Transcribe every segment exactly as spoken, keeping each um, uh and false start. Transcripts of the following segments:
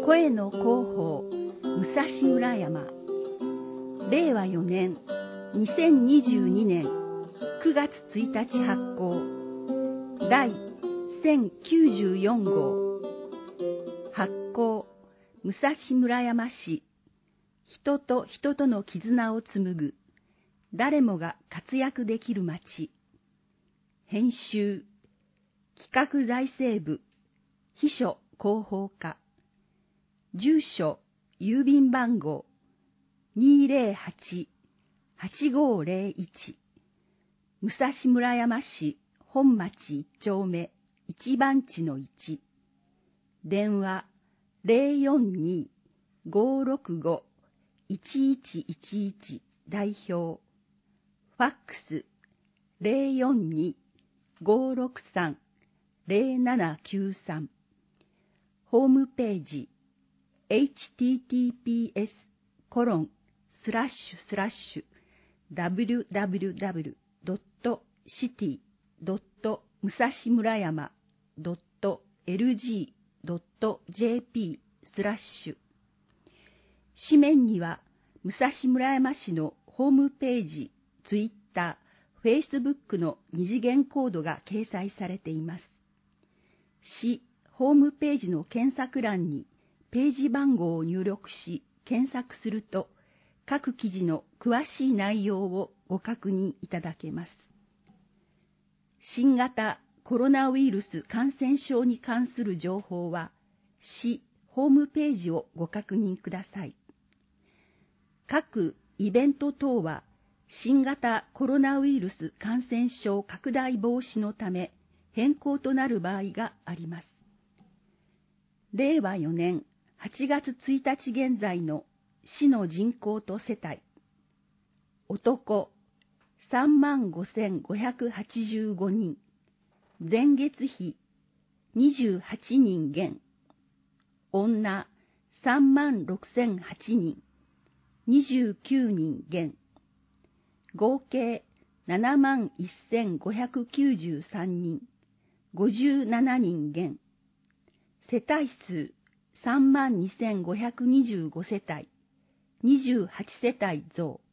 声の広報武蔵村山、れいわよねんにせんにじゅうにねんくがつついたち発行、第せんきゅうじゅうよんごう、発行武蔵村山市、人と人との絆を紡ぐ誰もが活躍できる街。編集企画財政部秘書広報課。住所郵便番号 にーぜろはち はちごーぜろいち、武蔵村山市本町いち丁目いち番地のいち。電話 ゼロよんにー ごーろくご いちいちいちいち 代表。ファックス ゼロよんにー ごーろくさん ゼロななきゅうさん。ホームページ エイチティーティーピーエス コロンスラッシュスラッシュ ダブリュダブリュダブリュドットシティドット武蔵村山ドットエルジードットジェーピー スラッシュ。紙面には武蔵村山市のホームページ、ツイッター、フェイスブックの二次元コードが掲載されています。市ホームページの検索欄にページ番号を入力し検索すると、各記事の詳しい内容をご確認いただけます。新型コロナウイルス感染症に関する情報は、市ホームページをご確認ください。各イベント等は、新型コロナウイルス感染症拡大防止のため変更となる場合があります。れいわよねんはちがつついたち現在の市の人口と世帯。男さんまんごせんごひゃくはちじゅうごにん、前月比にじゅうはちにん減。女さんまんろくせんはちにん、にじゅうきゅうにん減。合計ななまんせんごひゃくきゅうじゅうさんにん、ごじゅうななにん減。世帯数さんまんにせんごひゃくにじゅうご世帯、にじゅうはち世帯増。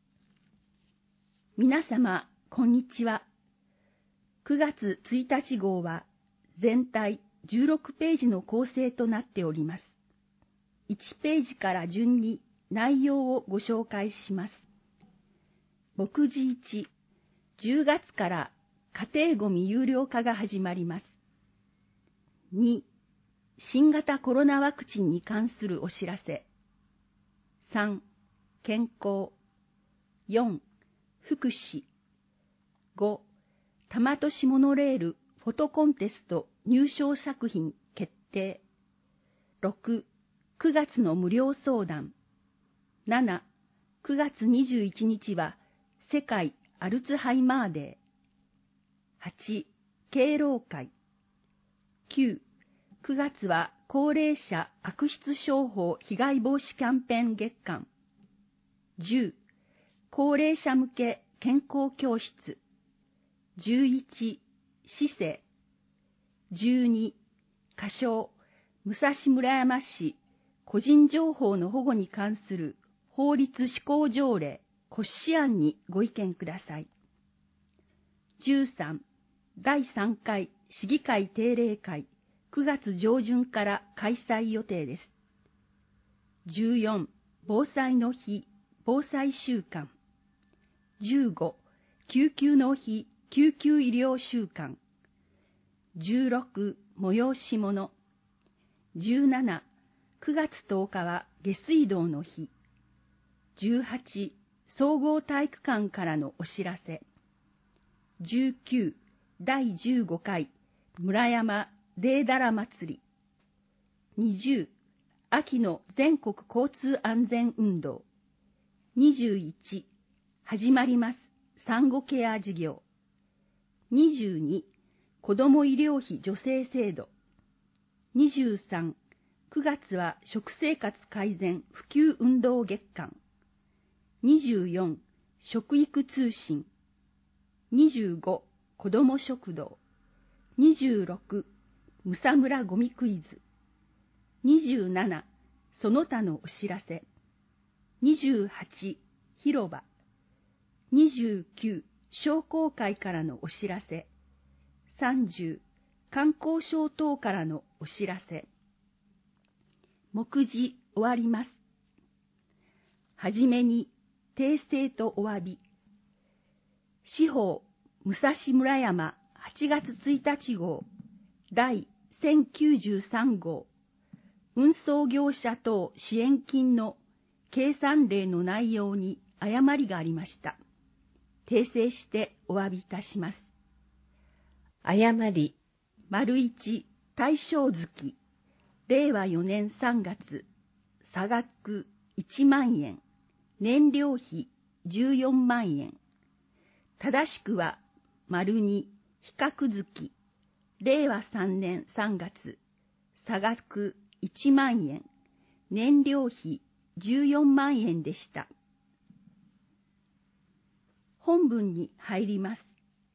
皆様、こんにちは。くがつついたち号は全体じゅうろくページの構成となっております。いちページから順に内容をご紹介します。目次いち、じゅうがつから家庭ごみ有料化が始まります。に、新型コロナワクチンに関するお知らせ。さん、健康。よん、福祉。ご、多摩都市モノレールフォトコンテスト入賞作品決定。ろく、くがつの無料相談。なな、くがつにじゅういちにちは世界アルツハイマーデー。はち、敬老会。きゅう、くがつは高齢者悪質商法被害防止キャンペーン月間。じゅう、高齢者向け健康教室。じゅういち、市政。じゅうに、仮称、武蔵村山市個人情報の保護に関する法律施行条例骨子案にご意見ください。じゅうさん、だいさんかい市議会定例会くがつ上旬から開催予定です。じゅうよん、防災の日防災週間。じゅうご、救急の日救急医療週間。じゅうろく、催し物。じゅうなな、くがつとおかは下水道の日。じゅうはち、総合体育館からのお知らせ。じゅうきゅう、だいじゅうごかい村山デーダラ祭り。にじゅう、秋の全国交通安全運動。にじゅういち、始まります産後ケア事業。にじゅうに、子ども医療費助成制度。にじゅうさん、くがつは食生活改善普及運動月間。にじゅうよん、食育通信。にじゅうご、子ども食堂。にじゅうろく、むさむらごみクイズ。 にじゅうなな、その他のお知らせ。にじゅうはち、広場。にじゅうきゅう、商工会からのお知らせ。さんじゅう、観光省等からのお知らせ。目次終わります。はじめに、訂正とお詫び。司法武蔵村山はちがつついたち号第せんきゅうじゅうさん号運送業者等支援金の計算例の内容に誤りがありました。訂正してお詫びいたします。 誤り。 丸一、大正月、れいわよねんさんがつ、差額いちまんえん、燃料費じゅうよんまんえん。正しくは、丸二、比較月、れいわさんねんさんがつ、差額いちまんえん、燃料費じゅうよんまんえんでした。本文に入ります。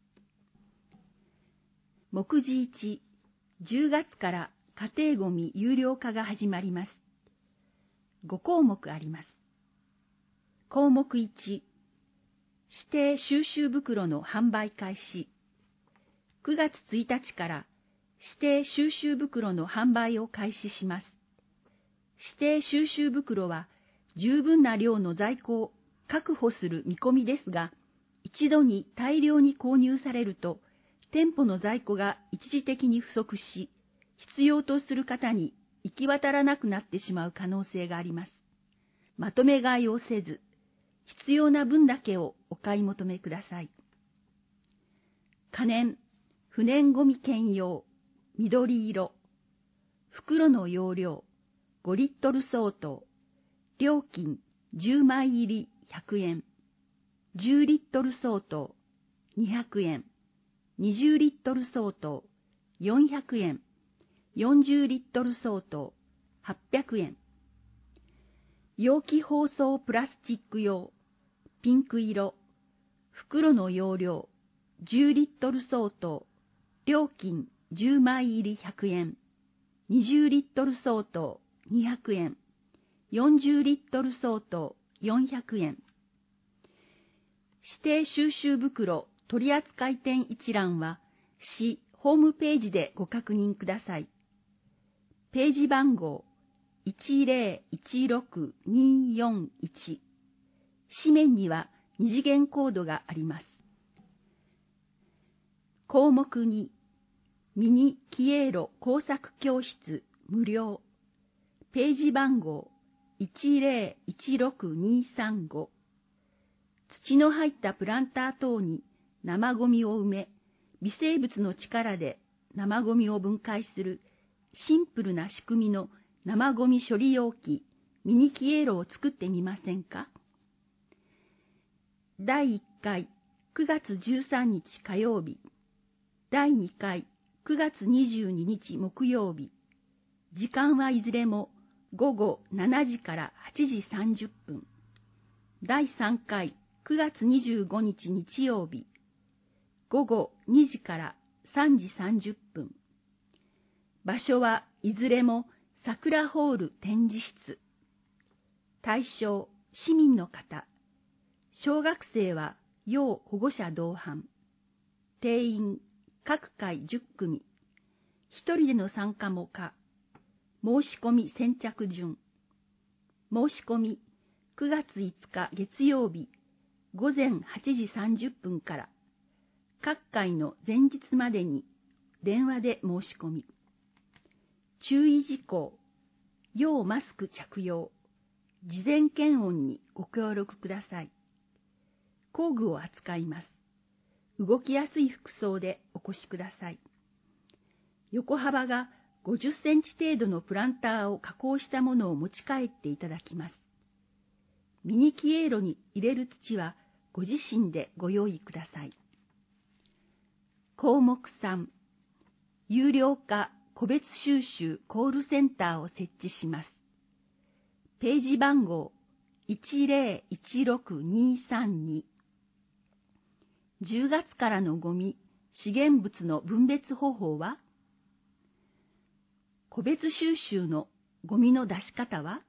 目次いち、じゅうがつから家庭ごみ有料化が始まります。ごこうもくあります。項目いち、指定収集袋の販売開始。くがつついたちから指定収集袋の販売を開始します。指定収集袋は十分な量の在庫を確保する見込みですが、一度に大量に購入されると、店舗の在庫が一時的に不足し、必要とする方に行き渡らなくなってしまう可能性があります。まとめ買いをせず、必要な分だけをお買い求めください。可燃、不燃ごみ兼用、緑色。袋の容量、ごリットル相当。料金、じゅうまい入りひゃくえん。じゅうリットル相当、にひゃくえん。にじゅうリットル相当、よんひゃくえん。よんじゅうリットル相当、はっぴゃくえん。容器包装プラスチック用、ピンク色。袋の容量、じゅうリットル相当。料金、じゅうまい入りひゃくえん。にじゅうリットル相当、にひゃくえん。よんじゅうリットル相当、よんひゃくえん。指定収集袋取扱店一覧は、市ホームページでご確認ください。ページ番号いちぜろいちろくにーよんいち。紙面には二次元コードがあります。項目に、ミニキエーロ工作教室無料。ページ番号いちぜろいちろくにーさんご。土の入ったプランター等に生ゴミを埋め、微生物の力で生ゴミを分解するシンプルな仕組みの生ゴミ処理容器ミニキエーロを作ってみませんか？だいいっかいくがつじゅうさんにち火曜日、だいにかいくがつにじゅうににち木曜日、時間はいずれもごごしちじからはちじさんじゅっぷん、だいさんかいくがつにじゅうごにち日曜日、ごごにじからさんじさんじゅっぷん。場所はいずれも桜ホール展示室。対象、市民の方。小学生は要保護者同伴。定員、各回じゅっくみ。一人での参加も可。申し込み先着順。申し込み、くがついつか月曜日、ごぜんはちじさんじゅっぷんから、各回の前日までに電話で申し込み。注意事項、要マスク着用、事前検温にご協力ください。工具を扱います。動きやすい服装でお越しください。横幅がごじゅっセンチ程度のプランターを加工したものを持ち帰っていただきます。ミニキエーロに入れる土はご自身でご用意ください。項目さん、有料化個別収集コールセンターを設置します。ページ番号いちぜろいちろくにーさんに。じゅうがつからのゴミ、資源物の分別方法は、個別収集のゴミの出し方は？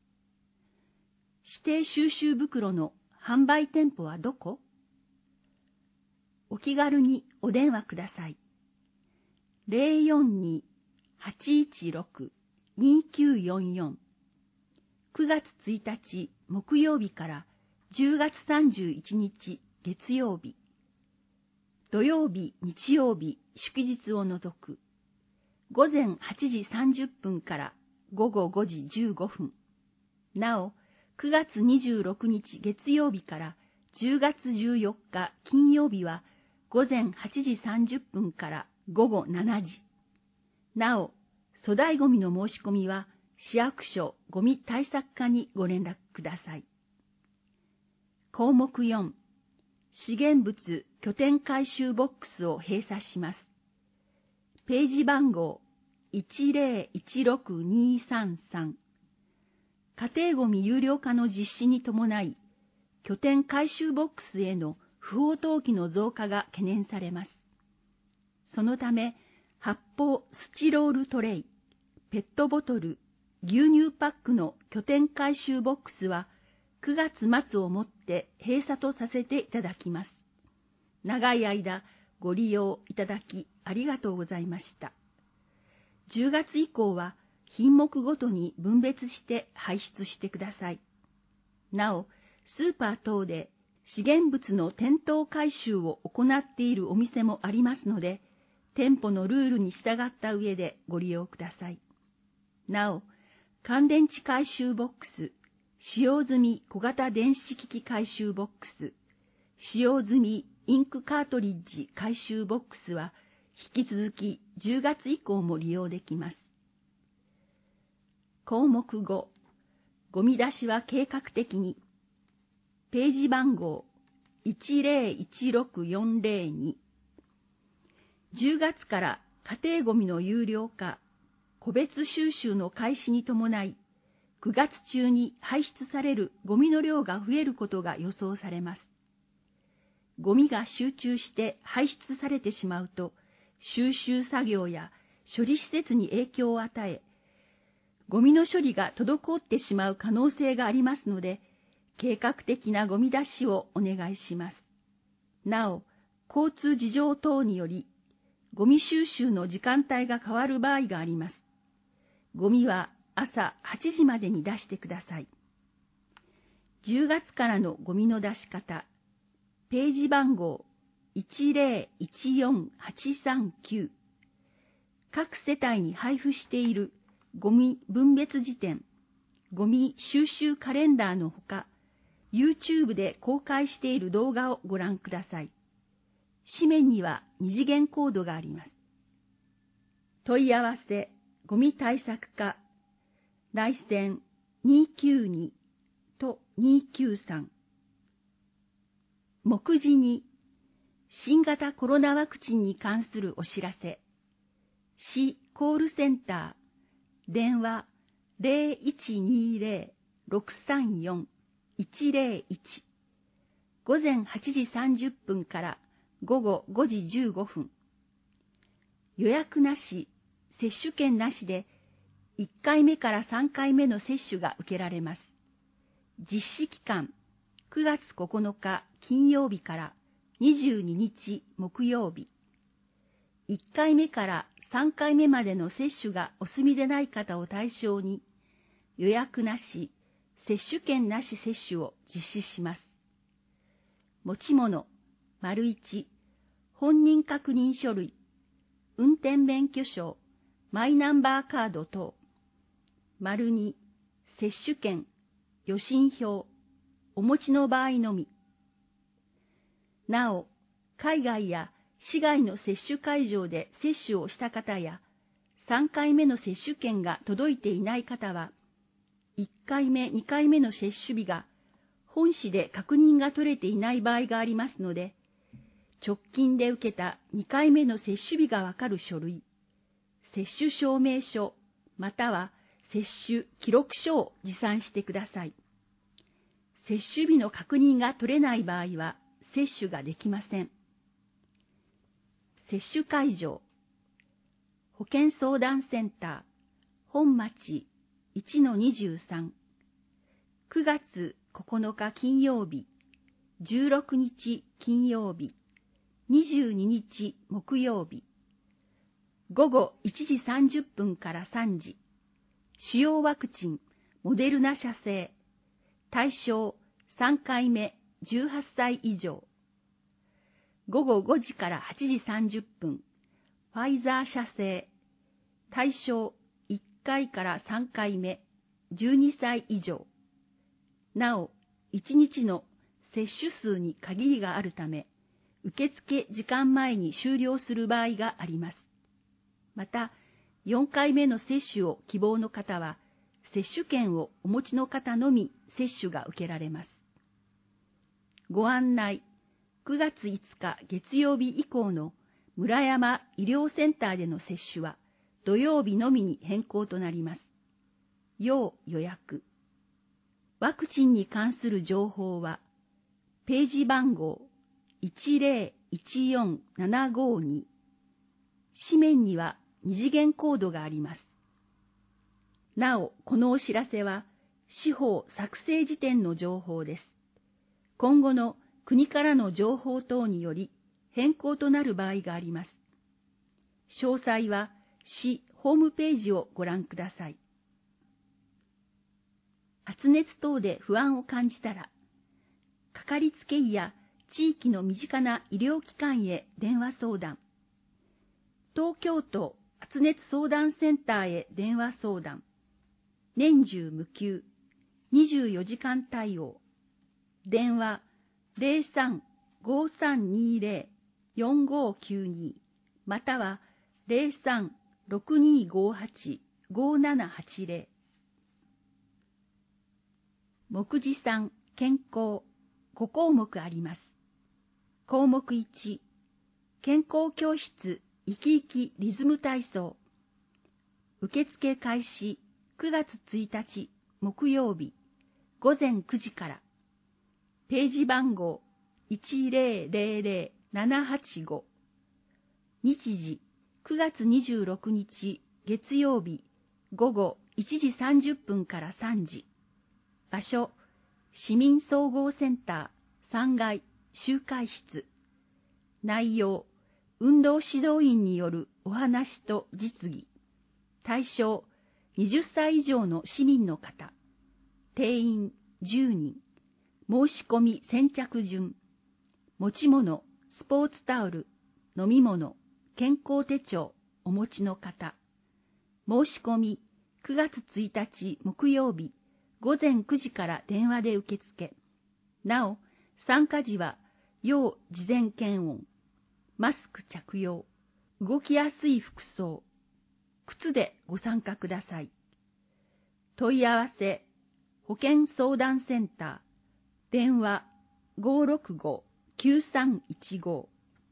指定収集袋の販売店舗はどこ？お気軽にお電話ください。ゼロよんに はちいちろく にきゅうよんよん くがつついたち木曜日からじゅうがつさんじゅういちにち月曜日、土曜日、日曜日、祝日を除く、ごぜんはちじさんじゅっぷんからごごごじじゅうごふん、なお、くがつにじゅうろくにち月曜日からじゅうがつじゅうよっか金曜日はごぜんはちじさんじゅっぷんからごごしちじ。なお、粗大ごみの申し込みは市役所ごみ対策課にご連絡ください。項目よん、資源物拠点回収ボックスを閉鎖します。ページ番号いちゼロいちろくにさんさん。家庭ごみ有料化の実施に伴い、拠点回収ボックスへの不法投棄の増加が懸念されます。そのため、発泡スチロールトレイ、ペットボトル、牛乳パックの拠点回収ボックスはくがつまつをもって閉鎖とさせていただきます。長い間ご利用いただきありがとうございました。じゅうがつ以降は品目ごとに分別して排出してください。なお、スーパー等で資源物の店頭回収を行っているお店もありますので、店舗のルールに従った上でご利用ください。なお、乾電池回収ボックス、使用済み小型電子機器回収ボックス、使用済みインクカートリッジ回収ボックスは引き続きじゅうがつ以降も利用できます。項目ご、ゴミ出しは計画的に。ページ番号いちゼロいちろくよんゼロに。じゅうがつから家庭ゴミの有料化、個別収集の開始に伴い、くがつ中に排出されるゴミの量が増えることが予想されます。ゴミが集中して排出されてしまうと、収集作業や処理施設に影響を与え、ゴミの処理が滞ってしまう可能性がありますので、計画的なゴミ出しをお願いします。なお、交通事情等により、ゴミ収集の時間帯が変わる場合があります。ゴミは朝はちじまでに出してください。じゅうがつからのゴミの出し方、ページ番号いちゼロいちよんはちさんきゅう。各世帯に配布しているゴミ分別辞典、ゴミ収集カレンダーのほか、YouTube で公開している動画をご覧ください。紙面には二次元コードがあります。問い合わせ、ゴミ対策課、内線にきゅうにとにきゅうさん。目次に、新型コロナワクチンに関するお知らせ、市コールセンター、電話ゼロいちにゼロ ろくさんよん いちゼロいち、ごぜんはちじさんじゅっぷんからごごごじじゅうごふん。予約なし、接種券なしでいっかいめからさんかいめの接種が受けられます。実施期間、くがつここのか金曜日からにじゅうににち木曜日。いっかいめからさんかいめまでの接種がお済みでない方を対象に、予約なし、接種券なし接種を実施します。持ち物、丸いち、本人確認書類、運転免許証、マイナンバーカード等。丸に、接種券、予診票、お持ちの場合のみ。なお、海外や市外の接種会場で接種をした方や、さんかいめの接種券が届いていない方は、いっかいめ、にかいめの接種日が本市で確認が取れていない場合がありますので、直近で受けたにかいめの接種日がわかる書類、接種証明書、または接種記録書を持参してください。接種日の確認が取れない場合は接種ができません。接種会場、保健相談センター、本町いちのにじゅうさん、くがつここのか金曜日、じゅうろくにち金曜日、にじゅうににち木曜日、ごごいちじさんじゅっぷんからさんじ、主要ワクチン、モデルナ社製、対象さんかいめじゅうはっさい以上、ごごごじからはちじさんじゅっぷん、ファイザー社製、対象いっかいからさんかいめじゅうにさい以上、なおいちにちの接種数に限りがあるため、受付時間前に終了する場合があります。また、よんかいめの接種を希望の方は、接種券をお持ちの方のみ接種が受けられます。ご案内、くがついつか月曜日以降の村山医療センターでの接種は土曜日のみに変更となります。要予約。ワクチンに関する情報は、ページ番号いちゼロいちよんななごに、紙面には二次元コードがあります。なお、このお知らせは、司法作成時点の情報です。今後の国からの情報等により変更となる場合があります。詳細は市ホームページをご覧ください。発熱等で不安を感じたら、かかりつけ医や地域の身近な医療機関へ電話相談。東京都発熱相談センターへ電話相談。年中無休、にじゅうよじかん対応。電話 ゼロさん ごさんにゼロ よんごきゅうに または ゼロさん ろくにごはち ごななはちゼロ。目次さん健康ごこうもくあります。項目いち、健康教室生き生きリズム体操。受付開始くがつついたち木曜日ごぜんくじから。ページ番号いちゼロゼロゼロななはちご。日時くがつにじゅうろくにち月曜日ごごいちじさんじゅっぷんからさんじ。場所市民総合センターさんがい集会室。内容運動指導員によるお話と実技。対象はたち以上の市民の方。定員じゅうにん。申し込み先着順。持ち物、スポーツタオル、飲み物、健康手帳お持ちの方。申し込みくがつついたち木曜日ごぜんくじから電話で受付。なお、参加時は要事前検温、マスク着用、動きやすい服装、靴でご参加ください。問い合わせ、保健相談センター、電話 ごろくご きゅうさんいちご。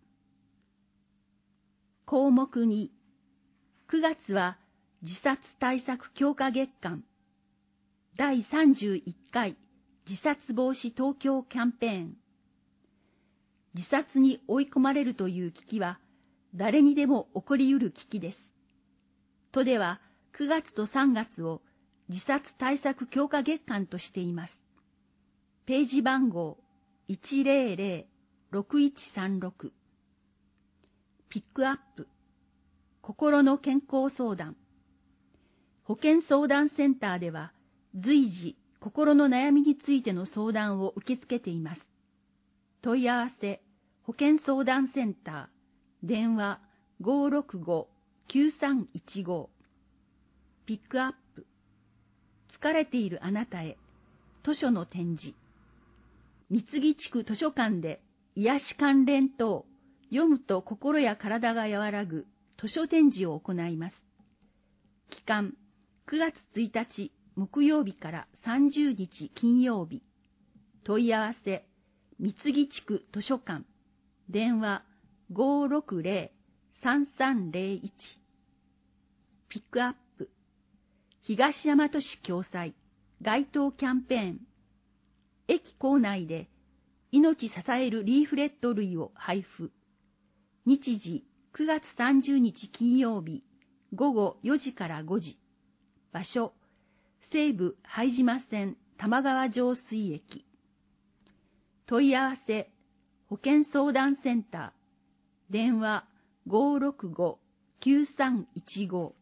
項目に、くがつは自殺対策強化月間、だいさんじゅういっかい自殺防止東京キャンペーン。自殺に追い込まれるという危機は、誰にでも起こりうる危機です。都ではくがつとさんがつを自殺対策強化月間としています。ページ番号いちゼロゼロ ろくいちさんろく。ピックアップ、心の健康相談。保健相談センターでは随時心の悩みについての相談を受け付けています。問い合わせ、保健相談センター、電話 ごろくご きゅうさんいちご。ピックアップ、疲れているあなたへ、図書の展示。三木地区図書館で癒し関連等、読むと心や体が和らぐ図書展示を行います。期間、くがつついたち木曜日からさんじゅうにち金曜日。問い合わせ、三木地区図書館、電話 ごろくゼロ さんさんゼロいち。ピックアップ、東大和市共催、街頭キャンペーン。駅構内で命支えるリーフレット類を配布。日時くがつさんじゅうにち金曜日ごごよじからごじ。場所西武拝島線玉川上水駅。問い合わせ、保健相談センター、電話 ごーろくごーきゅうさんいちご。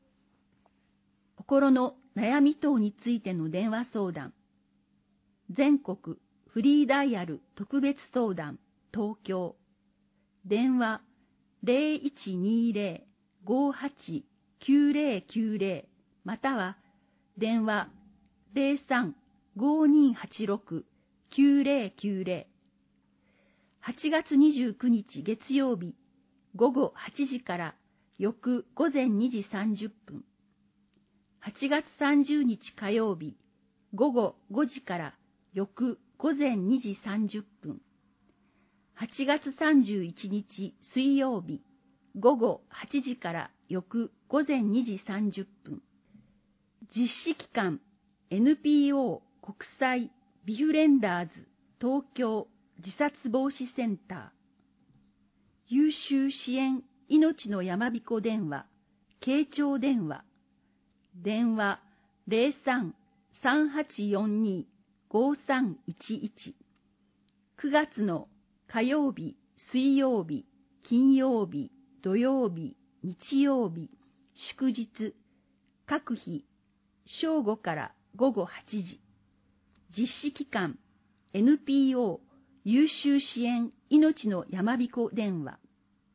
心の悩み等についての電話相談。全国フリーダイヤル特別相談、東京。電話 ゼロいちにゼロ ごーはち きゅうゼロきゅうゼロ または電話 ゼロさん ごーにーはちろく きゅうゼロきゅうゼロ。はちがつにじゅうくにち月曜日ごごはちじから翌ごぜんにじさんじゅっぷん。はちがつさんじゅうにち火曜日ごごごじから翌ごぜんにじさんじゅっぷん。はちがつさんじゅういちにち水曜日ごごはちじから翌ごぜんにじさんじゅっぷん。実施機関 エヌピーオー 国際ビフレンダーズ東京自殺防止センター。優秀支援命のやまびこ電話、傾聴電話。電話 ゼロさん さんはちよんに ごさんいちいち。くがつの火曜日、水曜日、金曜日、土曜日、日曜日、祝日、各日、正午からごごはちじ。実施機関 エヌピーオー 優秀支援命のやまびこ電話。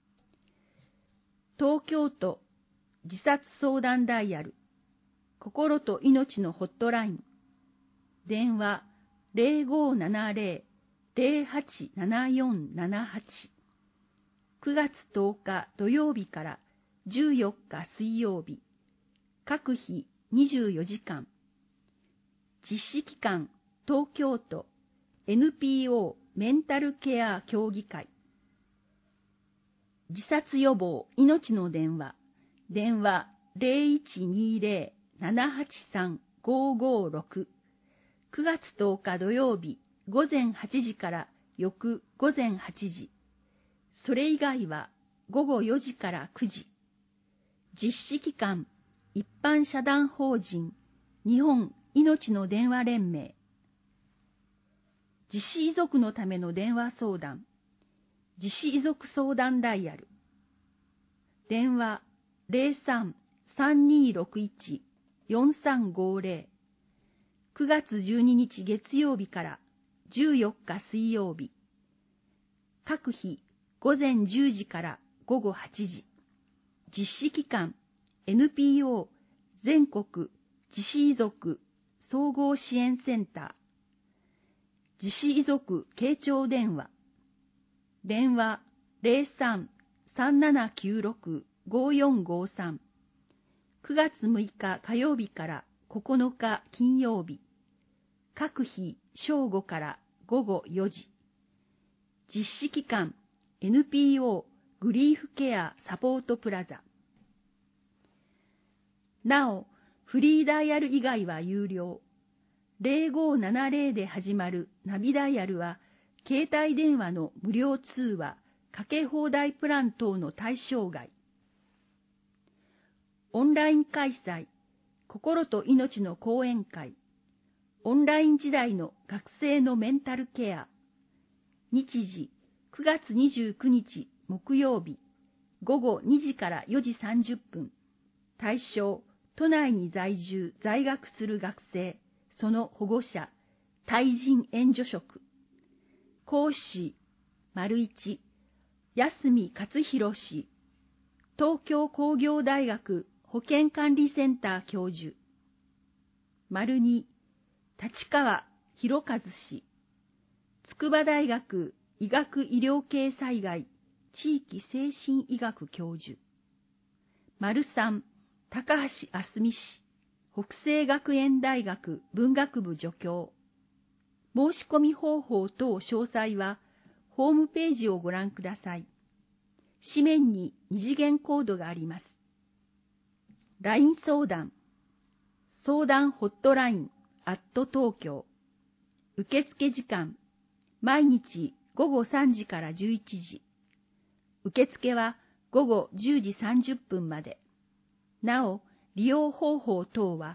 東京都自殺相談ダイヤル心と命のホットライン。電話 ゼロごーななゼロ ゼロはちななよんななはち。くがつとおか土曜日からじゅうよっか水曜日。各日にじゅうよじかん。実施機関東京都 エヌピーオー メンタルケア協議会。自殺予防命の電話。電話 ゼロいちにゼロ ななはちさん ごーごーろく。くがつとおか土曜日ごぜんはちじから翌ごぜんはちじ。それ以外はごごよじからくじ。実施機関一般社団法人日本命の電話連盟。自死遺族のための電話相談。自死遺族相談ダイヤル。電話 ゼロさん さんにーろくいち よんさんごゼロ。くがつじゅうににち月曜日からじゅうよっか水曜日。各日ごぜんじゅうじからごごはちじ。実施機関 エヌピーオー 全国自死遺族総合支援センター。自死遺族傾聴電話。電話 ゼロさん さんななきゅうろく ごよんごさん。くがつむいか火曜日からここのか金曜日。各日正午からごごよじ。実施機関 エヌピーオー グリーフケアサポートプラザ。なお、フリーダイヤル以外は有料。ゼロごーななゼロで始まるナビダイヤルは、携帯電話の無料通話、かけ放題プラン等の対象外。オンライン開催、心と命の講演会。オンライン時代の学生のメンタルケア。日時、くがつにじゅうくにち木曜日、ごごにじからよじさんじゅっぷん。対象、都内に在住、在学する学生、その保護者、対人援助職。講師、丸一、安見勝弘氏、東京工業大学保健管理センター教授。丸二、立川博和氏、筑波大学医学医療系災害地域精神医学教授。丸三、高橋あすみ氏、北西学園大学文学部助教。申し込み方法等詳細は、ホームページをご覧ください。紙面に二次元コードがあります。ライン 相談。相談ホットライン、アット東京。受付時間、毎日ごごさんじからじゅういちじ。受付はごごじゅうじさんじゅっぷんまで。なお、利用方法等は、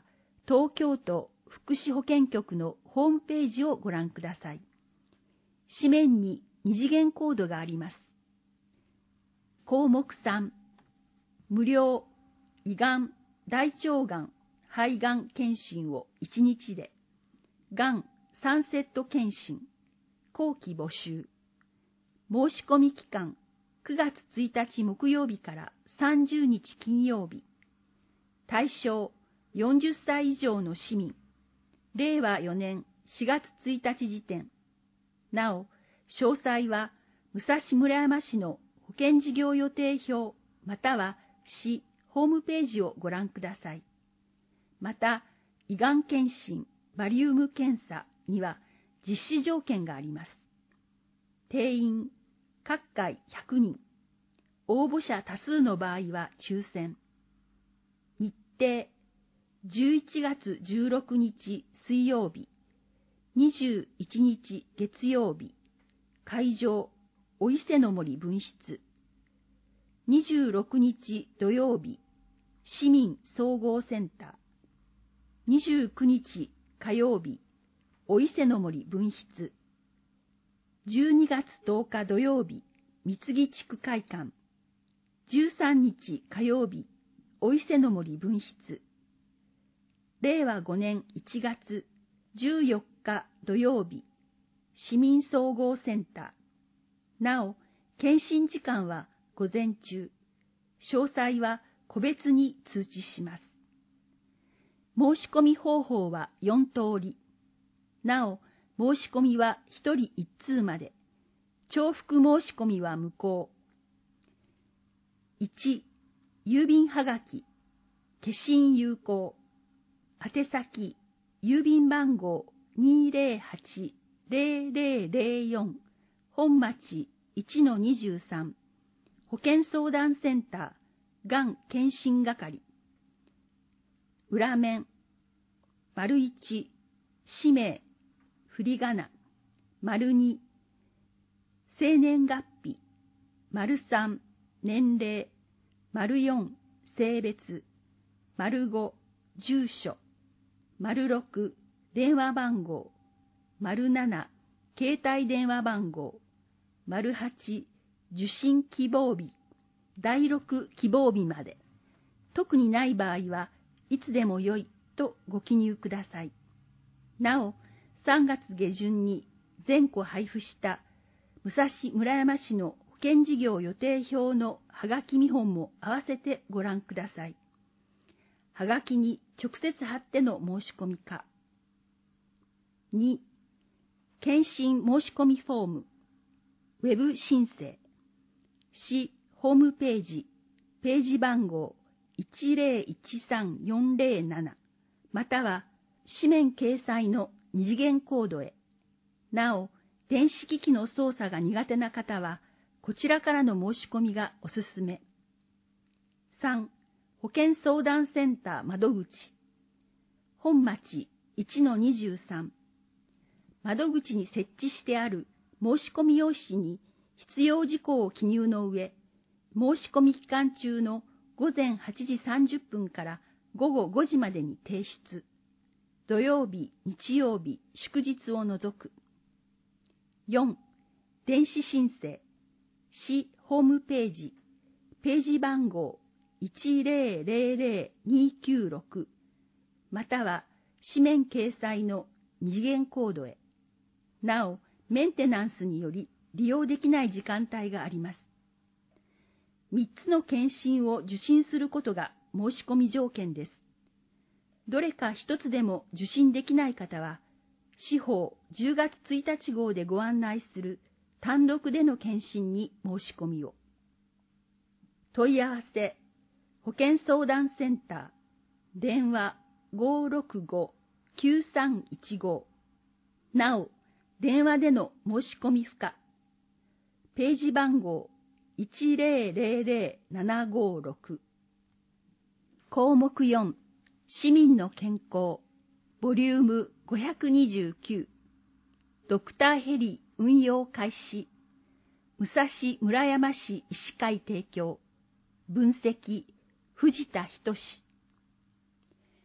東京都福祉保健局のホームページをご覧ください。紙面に二次元コードがあります。項目さん、無料胃がん、大腸がん、肺がん検診をいちにちで、がんさんセット検診、後期募集。申し込み期間くがつついたち木曜日からさんじゅうにち金曜日。対象よんじゅっさい以上の市民。れいわよねんしがつついたち時点。なお、詳細は武蔵村山市の保険事業予定表または市ホームページをご覧ください。また、胃がん検診、バリウム検査には実施条件があります。定員、各回ひゃくにん。応募者多数の場合は抽選。日程、じゅういちがつじゅうろくにち水曜日、にじゅういちにち月曜日、会場、お伊勢の森分室。にじゅうろくにち土曜日、市民総合センター。にじゅうくにち火曜日、お伊勢の森分室。じゅうにがつとおか土曜日、三木地区会館。じゅうさんにち火曜日、お伊勢の森分室。れいわごねんいちがつじゅうよっか土曜日、市民総合センター。なお、検診時間は午前中。詳細は個別に通知します。申し込み方法はよんとおり。なお、申し込みはひとりいっつうまで。重複申し込みは無効。いち、郵便はがき、消印有効。宛先、郵便番号 にーぜろはちぜろぜろぜろよん、本町 いちのにじゅうさん、保健相談センター、がん検診係。裏面、丸いち、氏名、振り仮名、丸に、生年月日、丸さん、年齢、丸よん、性別、丸ご、住所、丸ろく、電話番号、丸なな、携帯電話番号、丸はち、受診希望日、だいろく希望日まで。特にない場合はいつでもよいとご記入ください。なお、さんがつげじゅんに全戸配布した武蔵村山市の保険事業予定表のはがき見本も合わせてご覧ください。はがきに直接貼っての申し込みか。に、検診申し込みフォーム、ウェブ申請、市ホームページ、ページ番号いちぜろいちさんよんぜろなな、または紙面掲載の二次元コードへ。なお、電子機器の操作が苦手な方は、こちらからの申し込みがおすすめ。さん、保健相談センター窓口。本町 いちのにじゅうさん。窓口に設置してある申し込み用紙に必要事項を記入の上、申し込み期間中のごぜんはちじさんじゅっぷんからごごごじまでに提出。土曜日、日曜日、祝日を除く。よん、電子申請。市ホームページ、ページ番号いちぜろぜろぜろにきゅうろく、または紙面掲載の二次元コードへ。なお、メンテナンスにより利用できない時間帯があります。みっつの検診を受診することが申し込み条件です。どれか一つでも受診できない方は、司法じゅうがつついたち号でご案内する単独での検診に申し込みを。問い合わせ、保健相談センター、電話 ごーろくごーきゅうさんいちご。なお、電話での申し込み不可。ページ番号いちぜろぜろぜろななごろく。項目よん、市民の健康、ボリュームごひゃくにじゅうきゅう。ドクターヘリ運用開始。武蔵村山市医師会提供。分析、藤田仁。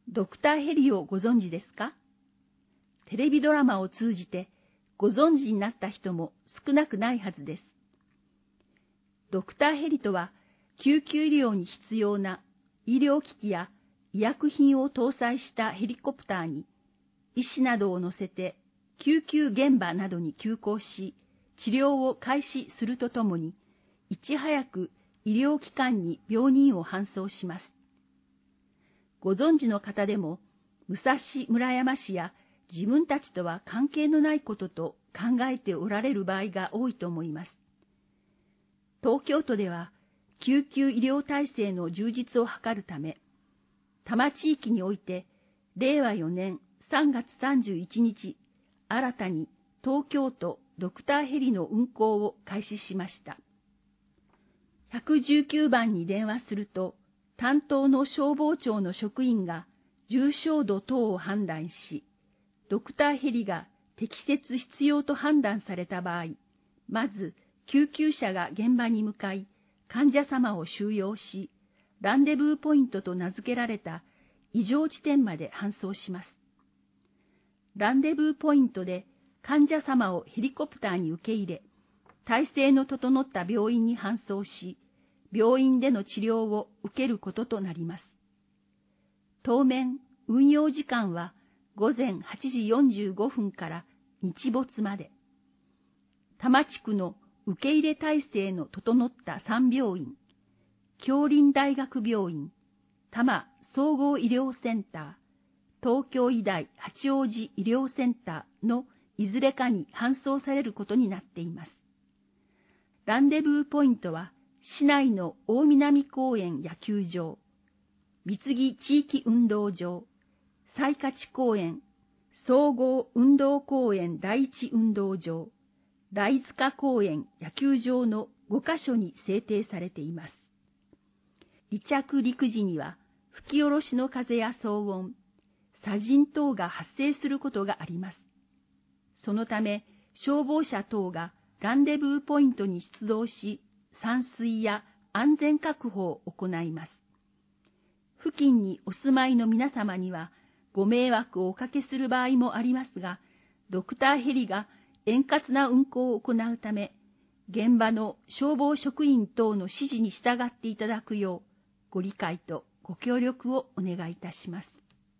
ドクターヘリをご存知ですか？テレビドラマを通じてご存知になった人も少なくないはずです。ドクターヘリとは、救急医療に必要な医療機器や医薬品を搭載したヘリコプターに、医師などを乗せて救急現場などに急行し、治療を開始するとともに、いち早く医療機関に病人を搬送します。ご存知の方でも、武蔵村山市や自分たちとは関係のないことと考えておられる場合が多いと思います。東京都では、救急医療体制の充実を図るため、多摩地域において、れいわよねんさんがつさんじゅういちにち、新たに東京都ドクターヘリの運行を開始しました。ひゃくじゅうきゅうばんに電話すると、担当の消防庁の職員が重症度等を判断し、ドクターヘリが適切必要と判断された場合、まず救急車が現場に向かい、患者様を収容し、ランデブーポイントと名付けられた異常地点まで搬送します。ランデブーポイントで患者様をヘリコプターに受け入れ、体制の整った病院に搬送し、病院での治療を受けることとなります。当面、運用時間はごぜんはちじよんじゅうごふんから日没まで。多摩地区の受け入れ体制の整ったさん病院、杏林大学病院、多摩総合医療センター、東京医大八王子医療センターのいずれかに搬送されることになっています。ランデブーポイントは、市内の大南公園野球場、三木地域運動場、西勝公園、総合運動公園第一運動場、来塚公園野球場のごかしょに制定されています。離着陸時には吹き下ろしの風や騒音、砂塵等が発生することがあります。そのため消防車等がランデブーポイントに出動し、散水や安全確保を行います。付近にお住まいの皆様にはご迷惑をおかけする場合もありますが、ドクターヘリが円滑な運行を行うため、現場の消防職員等の指示に従っていただくよう、ご理解とご協力をお願いいたします。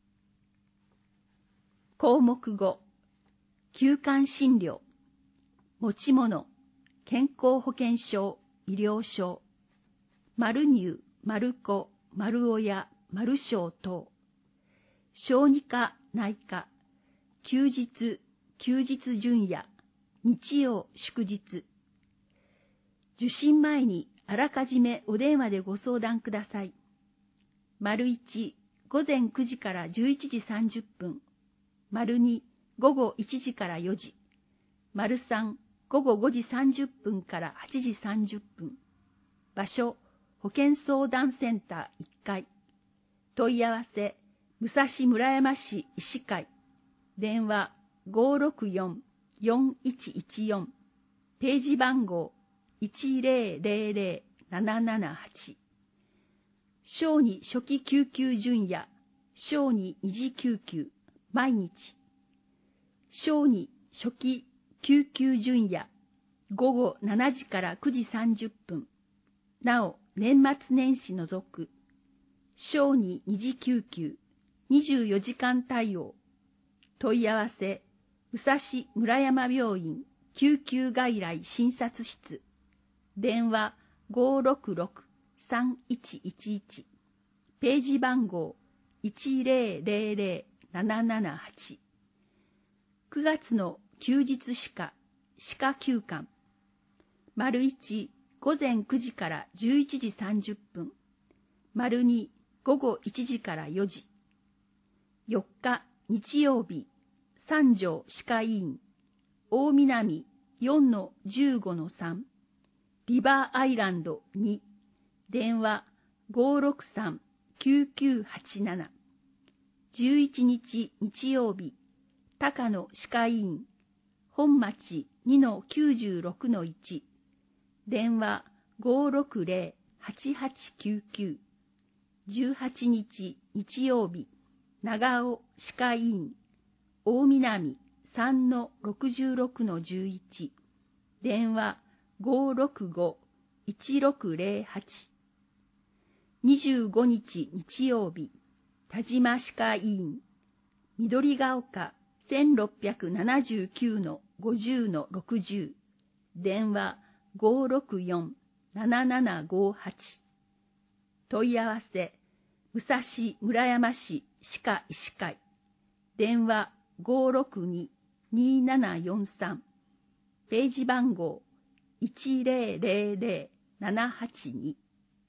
項目ご、休館診療、持ち物、健康保険証、医療証、丸乳、丸子、丸親、丸小等、小児科、内科、休日、休日準夜、日曜、祝日。受診前にあらかじめお電話でご相談ください。丸いち、ごぜんくじからじゅういちじさんじゅっぷん。丸に、午後いちじからよじ。丸さん、午後ごじさんじゅっぷんからはちじさんじゅっぷん。場所、保健相談センターいっかい。問い合わせ、武蔵村山市医師会。電話、ごろくよん、よんいちいちよん。ページ番号、いちぜろぜろぜろななななはち。小児初期救急準夜、小児二次救急、毎日。小児初期救急準夜、ごごしちじからくじさんじゅっぷん。なお、年末年始除く。小児二次救急、にじゅうよじかん対応。問い合わせ、武蔵村山病院救急外来診察室。電話 ごろくろくさんいちいちいち。ページ番号 いちぜろぜろぜろななななはち。くがつの休日歯科、歯科休館。丸いち、ごぜんくじからじゅういちじさんじゅっぷん。丸に、午後いちじからよじ。よっか、日曜日、三条歯科医院、大南 よんのじゅうごのさん、リバーアイランドに、電話 ごろくさんきゅうきゅうはちなな。じゅういちにち日曜日、高野歯科医院、本町 にのきゅうじゅうろくのいち、電話 ごろくぜろはちはちきゅうきゅう。じゅうはちにち日曜日、 長尾歯科医院、大南 さんのろくじゅうろくのじゅういち、電話 ごーろくごーいちろくゼロはち。にじゅうごにち日曜日、田島歯科医院、緑が丘 せんろっぴゃくななじゅうきゅうのごじゅうのろくじゅう、電話 ごーろくよんーななななごーはち。問い合わせ、武蔵村山市歯科医師会、電話 ごーろくにーにーななよんさん、ページ番号 いちゼロゼロゼロななはちに。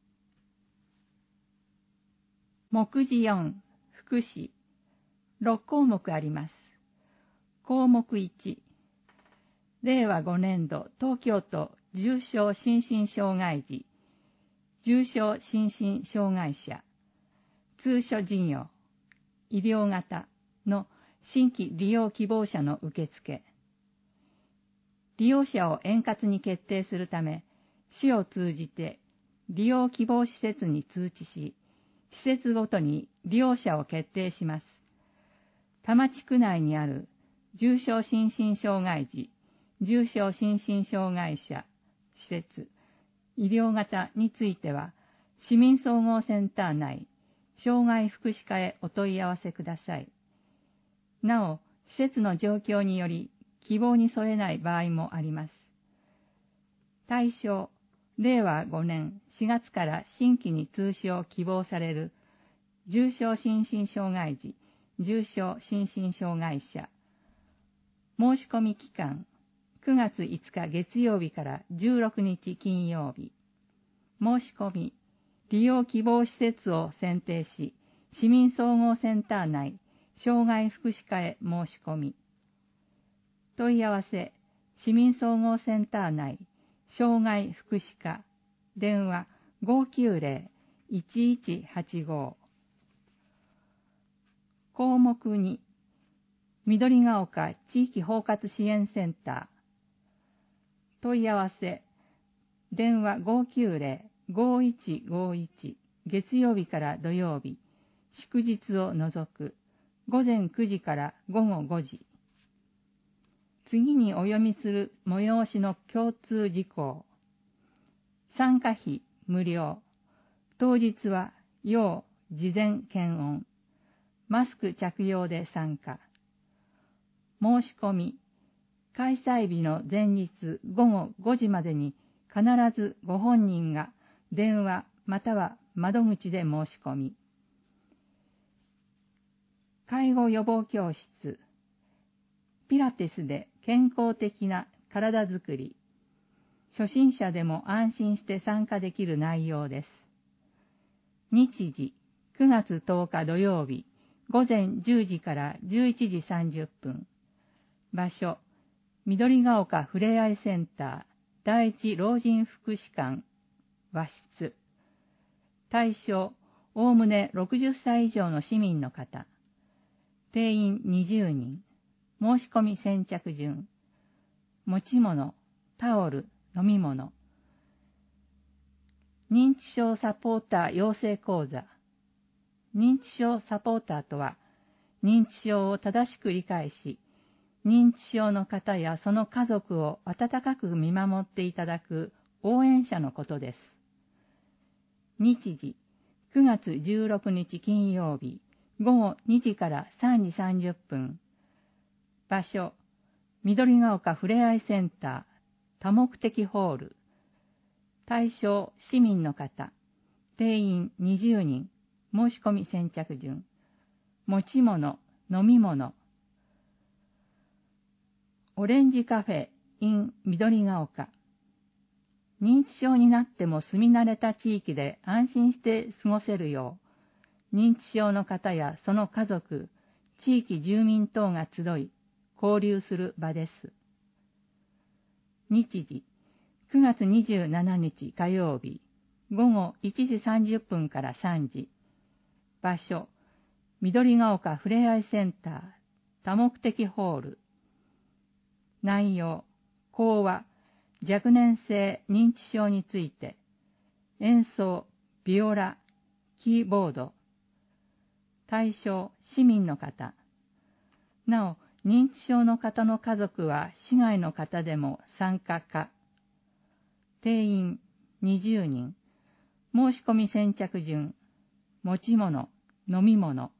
目次よん、福祉。ろく項目あります。項目いち、れいわごねんど東京都重症心身障害児、重症心身障害者、通所事業、医療型の新規利用希望者の受付。利用者を円滑に決定するため、市を通じて利用希望施設に通知し、施設ごとに利用者を決定します。多摩地区内にある重症心身障害児、重症心身障害者施設、医療型については、市民総合センター内、障害福祉課へお問い合わせください。なお、施設の状況により希望に添えない場合もあります。対象、れいわごねんしがつから新規に通所を希望される重症心身障害児、重症心身障害者。申し込み期間、くがついつか月曜日からじゅうろくにち金曜日。申し込み、利用希望施設を選定し、市民総合センター内、障害福祉課へ申し込み。問い合わせ、市民総合センター内、障害福祉課、電話 ごーきゅうゼローいちいちはちご。項目に、緑が丘地域包括支援センター。問い合わせ、電話 ごーきゅうゼローごーいちごーいち、月曜日から土曜日、祝日を除く、ごぜんくじからごごごじ。次にお読みする催しの共通事項。参加費無料。当日は要事前検温。マスク着用で参加。申し込み。開催日の前日ごごごじまでに必ずご本人が電話または窓口で申し込み。介護予防教室。ピラティスで健康的な体づくり。初心者でも安心して参加できる内容です。日時、くがつとおか土曜日、ごぜんじゅうじからじゅういちじさんじゅっぷん。場所、緑が丘ふれあいセンター、第一老人福祉館、和室。対象、おおむねろくじゅっさい以上の市民の方。定員にじゅうにん。申し込み先着順。持ち物、タオル、飲み物。認知症サポーター養成講座。認知症サポーターとは、認知症を正しく理解し、認知症の方やその家族を温かく見守っていただく応援者のことです。日時、くがつじゅうろくにち金曜日、ごごにじからさんじさんじゅっぷん。場所、緑が丘ふれあいセンター、多目的ホール。対象、市民の方。定員にじゅうにん。申し込み先着順。持ち物、飲み物。オレンジカフェ in 緑が丘。認知症になっても住み慣れた地域で安心して過ごせるよう、認知症の方やその家族、地域住民等が集い、交流する場です。日時、くがつにじゅうしちにち火曜日、ごごいちじさんじゅっぷんからさんじ。場所、緑が丘ふれあいセンター、多目的ホール。内容、講話、若年性認知症について、演奏、ビオラ、キーボード。 対象市民の方。なお、認知症の方の家族は市外の方でも参加可。定員にじゅうにん。申し込み先着順。持ち物、飲み物。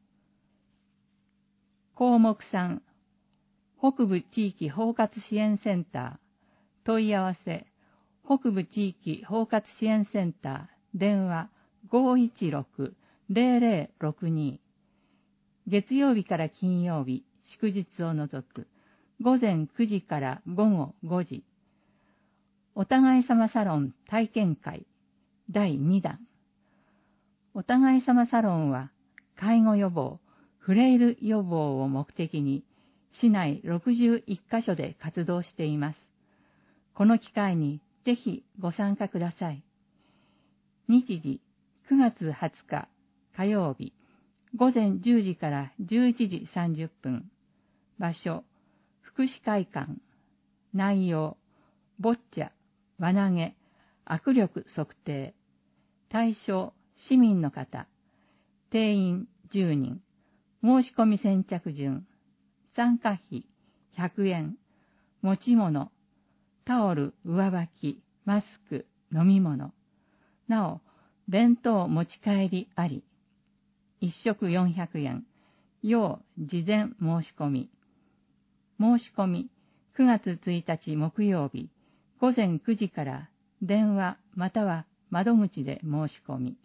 項目さん、北部地域包括支援センター。問い合わせ、北部地域包括支援センター。電話 ごーいちろく ゼロゼロろくに。月曜日から金曜日、祝日を除く、午前くじから午後ごじ。お互い様サロン体験会だいにだん。お互い様サロンは、介護予防、フレイル予防を目的に、市内ろくじゅういっかしょで活動しています。この機会にぜひご参加ください。日時、くがつはつか火曜日、午前じゅうじからじゅういちじさんじゅっぷん。場所、福祉会館。内容、ボッチャ、輪投げ、握力測定。対象、市民の方。定員じゅうにん。申し込み先着順。参加費ひゃくえん。持ち物、タオル、上履き、マスク、飲み物。なお、弁当持ち帰りあり。一食よんひゃくえん。要事前申し込み。申し込み、くがつついたち木曜日、午前くじから電話または窓口で申し込み。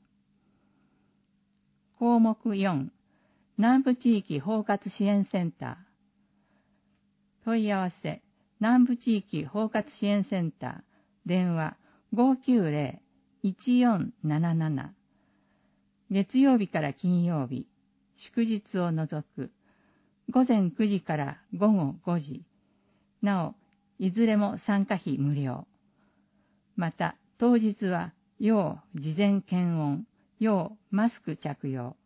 項目よん、南部地域包括支援センター。問い合わせ、南部地域包括支援センター。電話 ごーきゅうぜろ いちよんなななな。月曜日から金曜日、祝日を除く、午前くじから午後ごじ。なお、いずれも参加費無料。また、当日は、要事前検温、要マスク着用。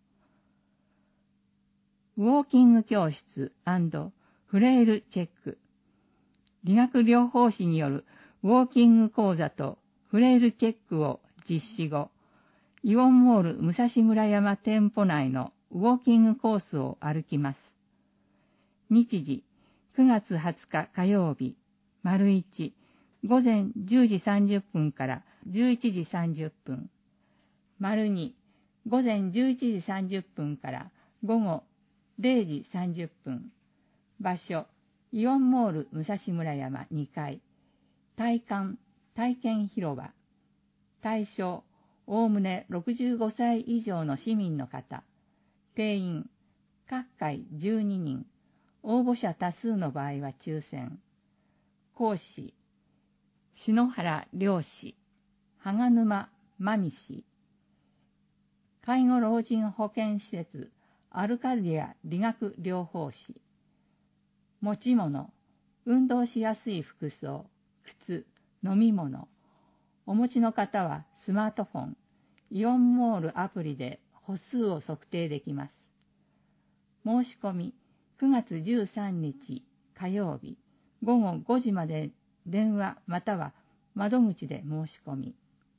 ウォーキング教室&フレイルチェック。理学療法士によるウォーキング講座とフレイルチェックを実施後、イオンモール武蔵村山店舗内のウォーキングコースを歩きます。日時、くがつはつか火曜日、丸いち、午前じゅうじさんじゅっぷんからじゅういちじさんじゅっぷん。丸に、午前じゅういちじさんじゅっぷんから午後れいじさんじゅっぷん。場所、イオンモール武蔵村山にかい。体感、体験広場。対象、おおむねろくじゅうごさい以上の市民の方。定員、各回じゅうににん。応募者多数の場合は抽選。講師、篠原良氏、羽賀沼真美氏。介護老人保健施設、アルカディア理学療法士。持ち物、運動しやすい服装、靴、飲み物。お持ちの方はスマートフォン、イオンモールアプリで歩数を測定できます。申し込み、くがつじゅうさんにち火曜日、午後ごじまで電話または窓口で申し込み。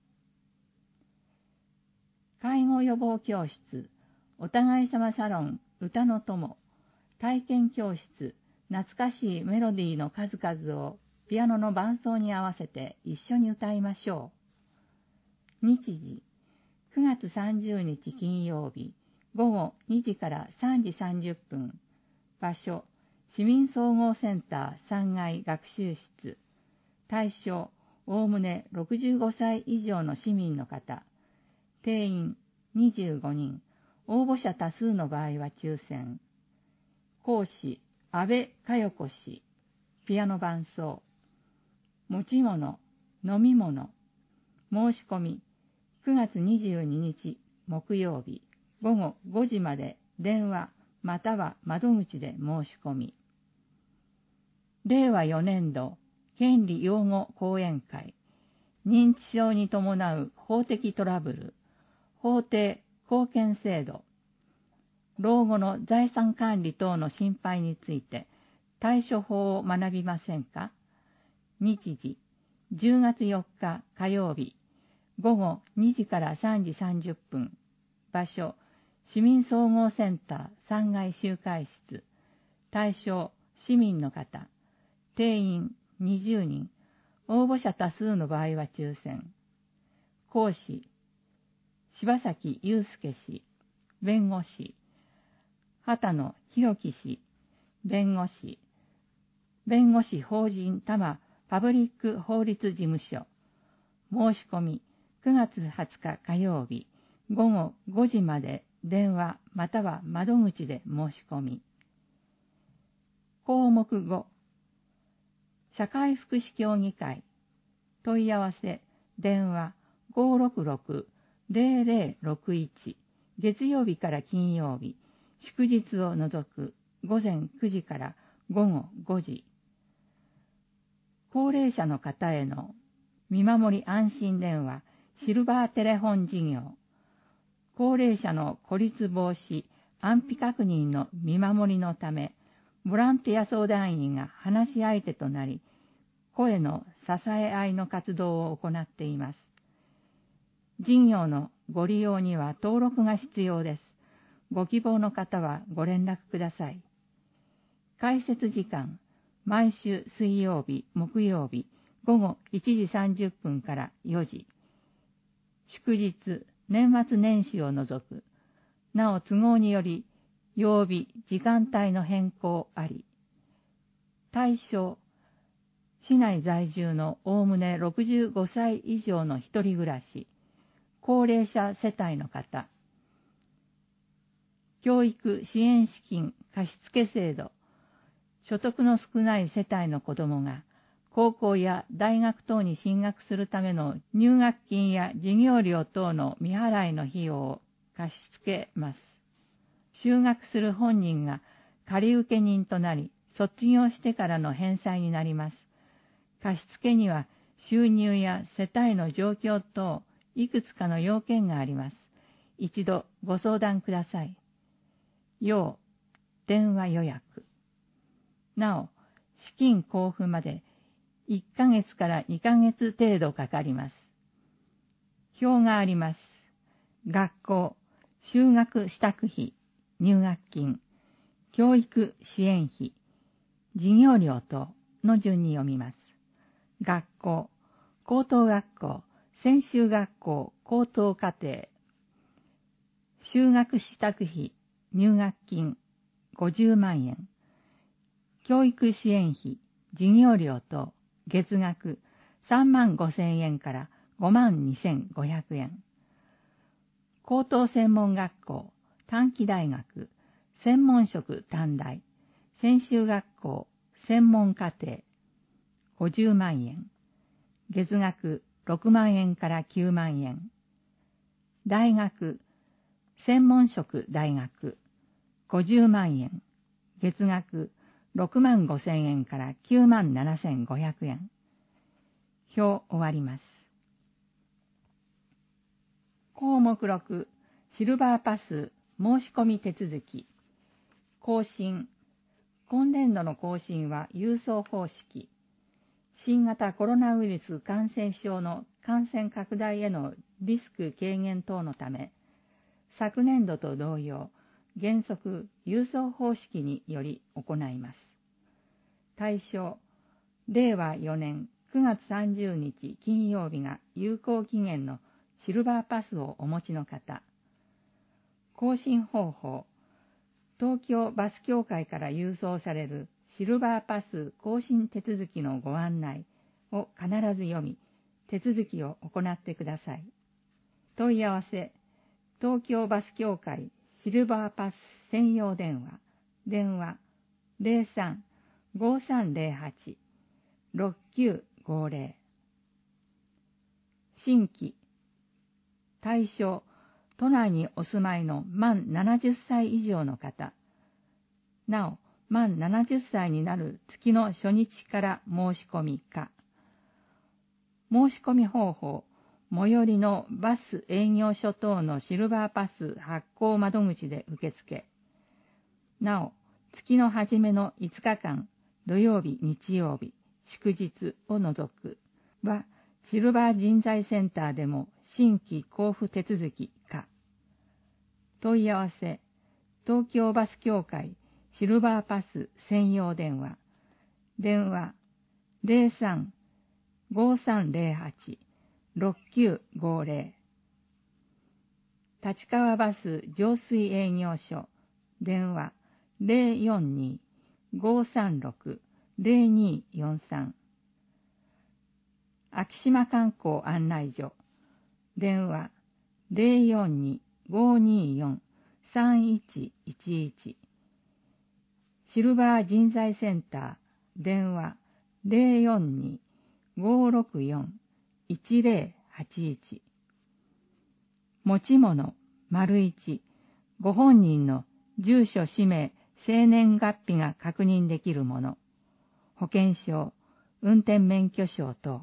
介護予防教室、お互い様サロン、歌の友、体験教室、懐かしいメロディーの数々をピアノの伴奏に合わせて一緒に歌いましょう。日時、くがつさんじゅうにち金曜日、午後にじからさんじさんじゅっぷん。場所、市民総合センターさんがい学習室。対象、おおむねろくじゅうごさい以上の市民の方。定員にじゅうごにん。応募者多数の場合は抽選。講師、安倍佳代子氏。ピアノ伴奏。持ち物、飲み物。申し込み、くがつにじゅうににち木曜日、午後ごじまで電話または窓口で申し込み。れいわよねんど権利擁護講演会、認知症に伴う法的トラブル、法定後見制度、老後の財産管理等の心配について対処法を学びませんか？日時、じゅうがつよっか火曜日、午後にじからさんじさんじゅっぷん。場所、 市民総合センターさんがい集会室、対象市民の方、定員にじゅうにん、応募者多数の場合は抽選。講師、柴崎祐介氏、弁護士、畑野博樹氏、弁護士、弁護士法人多摩パブリック法律事務所。申し込みくがつはつか火曜日ごごごじまで電話または窓口で申し込み。項目ご、社会福祉協議会。問い合わせ電話ごーろくろく ゼロゼロろくいち、月曜日から金曜日、祝日を除くごぜんくじからごごごじ。高齢者の方への見守り安心電話シルバーテレフォン事業。高齢者の孤立防止、安否確認の見守りのため、ボランティア相談員が話し相手となり、声の支え合いの活動を行っています。事業のご利用には登録が必要です。ご希望の方はご連絡ください。開設時間、毎週水曜日、木曜日、ごごいちじさんじゅっぷんからよじ。祝日、年末年始を除く。なお都合により、曜日、時間帯の変更あり。対象、市内在住のおおむねろくじゅうごさい以上の一人暮らし、高齢者世帯の方。教育支援資金貸付制度。所得の少ない世帯の子どもが高校や大学等に進学するための入学金や授業料等の未払いの費用を貸し付けます。就学する本人が借受人となり、卒業してからの返済になります。貸付には収入や世帯の状況等いくつかの要件があります。一度ご相談ください。要電話予約。なお、資金交付までいっかげつからにかげつ程度かかります。表があります。学校、就学支度費、入学金、教育支援費、授業料等の順に読みます。学校、高等学校、専修学校、高等課程、就学支度費、入学金ごじゅうまんえん、教育支援費、授業料等、月額さんまんごせんえんからごまんにせんごひゃくえん。高等専門学校、短期大学、専門職短大、専修学校、専門課程、ごじゅうまんえん。月額ろくまんえんからきゅうまんえん。大学、専門職大学、ごじゅうまんえん。月額ろくまんごせんえんからきゅうまんななせんごひゃくえん。表終わります。項目ろく、シルバーパス申し込み手続き。更新。今年度の更新は郵送方式。新型コロナウイルス感染症の感染拡大へのリスク軽減等のため、昨年度と同様、原則郵送方式により行います。対象、れいわよねんくがつさんじゅうにち金曜日が有効期限のシルバーパスをお持ちの方。更新方法、東京バス協会から郵送されるシルバーパス更新手続きのご案内を必ず読み、手続きを行ってください。問い合わせ、東京バス協会シルバーパス専用電話、電話ゼロさん ごさんゼロはち ろっきゅうごゼロ。新規、対象、都内にお住まいの満ななじゅっさい以上の方。なお、満ななじゅっさいになる月の初日から申し込みか。申し込み方法、最寄りのバス営業所等のシルバーパス発行窓口で受付。なお、月の初めのいつかかん、土曜日、日曜日、祝日を除くは、シルバー人材センターでも新規交付手続きか。 問い合わせ、東京バス協会シルバーパス専用電話、電話 ゼロさん ごさんゼロはち ろくきゅうごゼロ、立川バス上水営業所、電話 ゼロよんに ごさんろく ゼロによんさん、昭島観光案内所、電話 ゼロよんに ごによん さんいちいちいち、シルバー人材センター、電話 ゼロよんに ごろくよん いちゼロはちいち、持ち物、丸一、ご本人の住所、氏名、生年月日が確認できるもの、保険証、運転免許証等。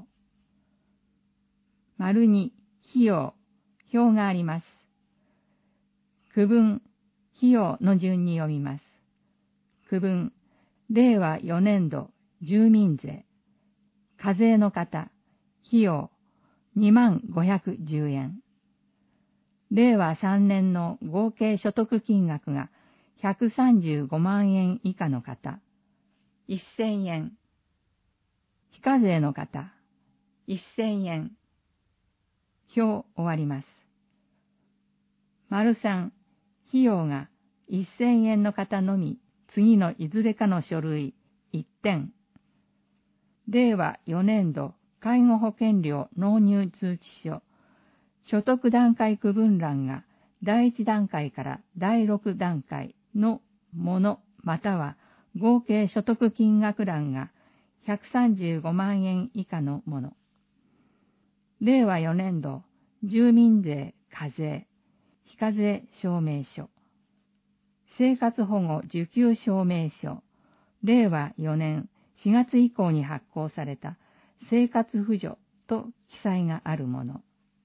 丸二、費用、表があります。区分、費用の順に読みます。区分、れいわよねんど住民税、課税の方、費用にまんごひゃくじゅうえん。れいわさんねんの合計所得金額がひゃくさんじゅうごまんえん以下の方、せんえん。非課税の方、せんえん。表終わります。丸さん、費用がせんえんの方のみ、次のいずれかの書類いってん。れいわよねんど介護保険料納入通知書、所得段階区分欄がだいいち段階からだいろく段階のものまたは合計所得金額欄がひゃくさんじゅうごまんえん以下のもの。れいわよねんど住民税課税、非課税証明書、生活保護受給証明書、れいわよねんしがつ以降に発行された生活扶助と記載があるもの。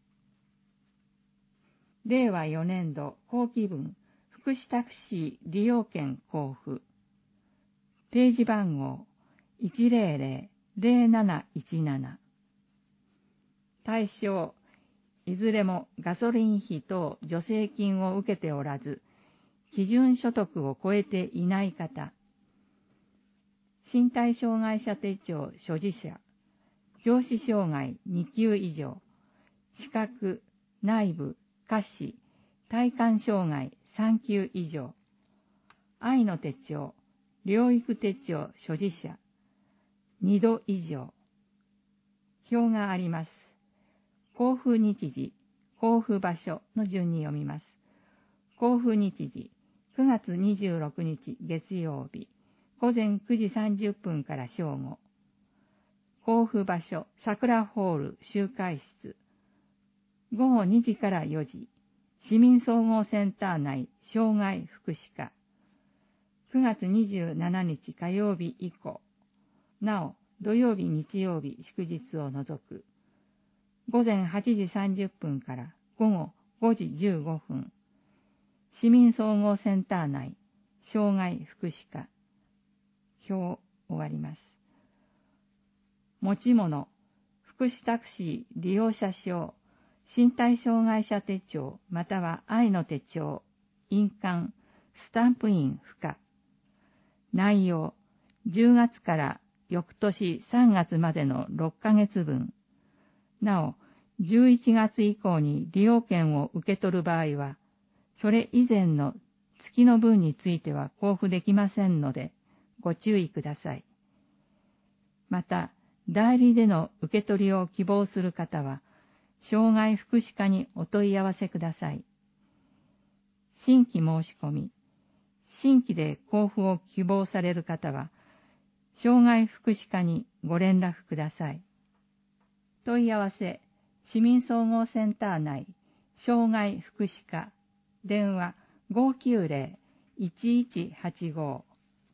れいわよねんど後期分福祉タクシー利用券交付、ページ番号 いちぜろぜろ ぜろなないちなな。対象、いずれもガソリン費等助成金を受けておらず、基準所得を超えていない方、身体障害者手帳所持者、上肢障害にきゅう以上、視覚、内部、下肢、体幹障害さんきゅう以上、愛の手帳、療育手帳所持者、にど以上。表があります。交付日時、交付場所の順に読みます。交付日時、くがつにじゅうろくにち月曜日、ごぜんくじさんじゅっぷんから正午。交付場所、桜ホール集会室。ごごにじからよじ、市民総合センター内障害福祉課。くがつにじゅうしちにち火曜日以降。なお、土曜日、日曜日、祝日を除く。ごぜんはちじさんじゅっぷんからごごごじじゅうごふん。市民総合センター内障害福祉課。表終わります。持ち物、福祉タクシー利用者証、身体障害者手帳または愛の手帳、印鑑、スタンプ印不可。内容、じゅうがつから翌年さんがつまでのろっかげつぶん。なお、じゅういちがつ以降に利用券を受け取る場合は、それ以前の月の分については交付できませんので、ご注意ください。また、代理での受け取りを希望する方は、障害福祉課にお問い合わせください。新規申し込み、新規で交付を希望される方は、障害福祉課にご連絡ください。問い合わせ、市民総合センター内、障害福祉課、電話 ごきゅうぜろ いちいちはちご。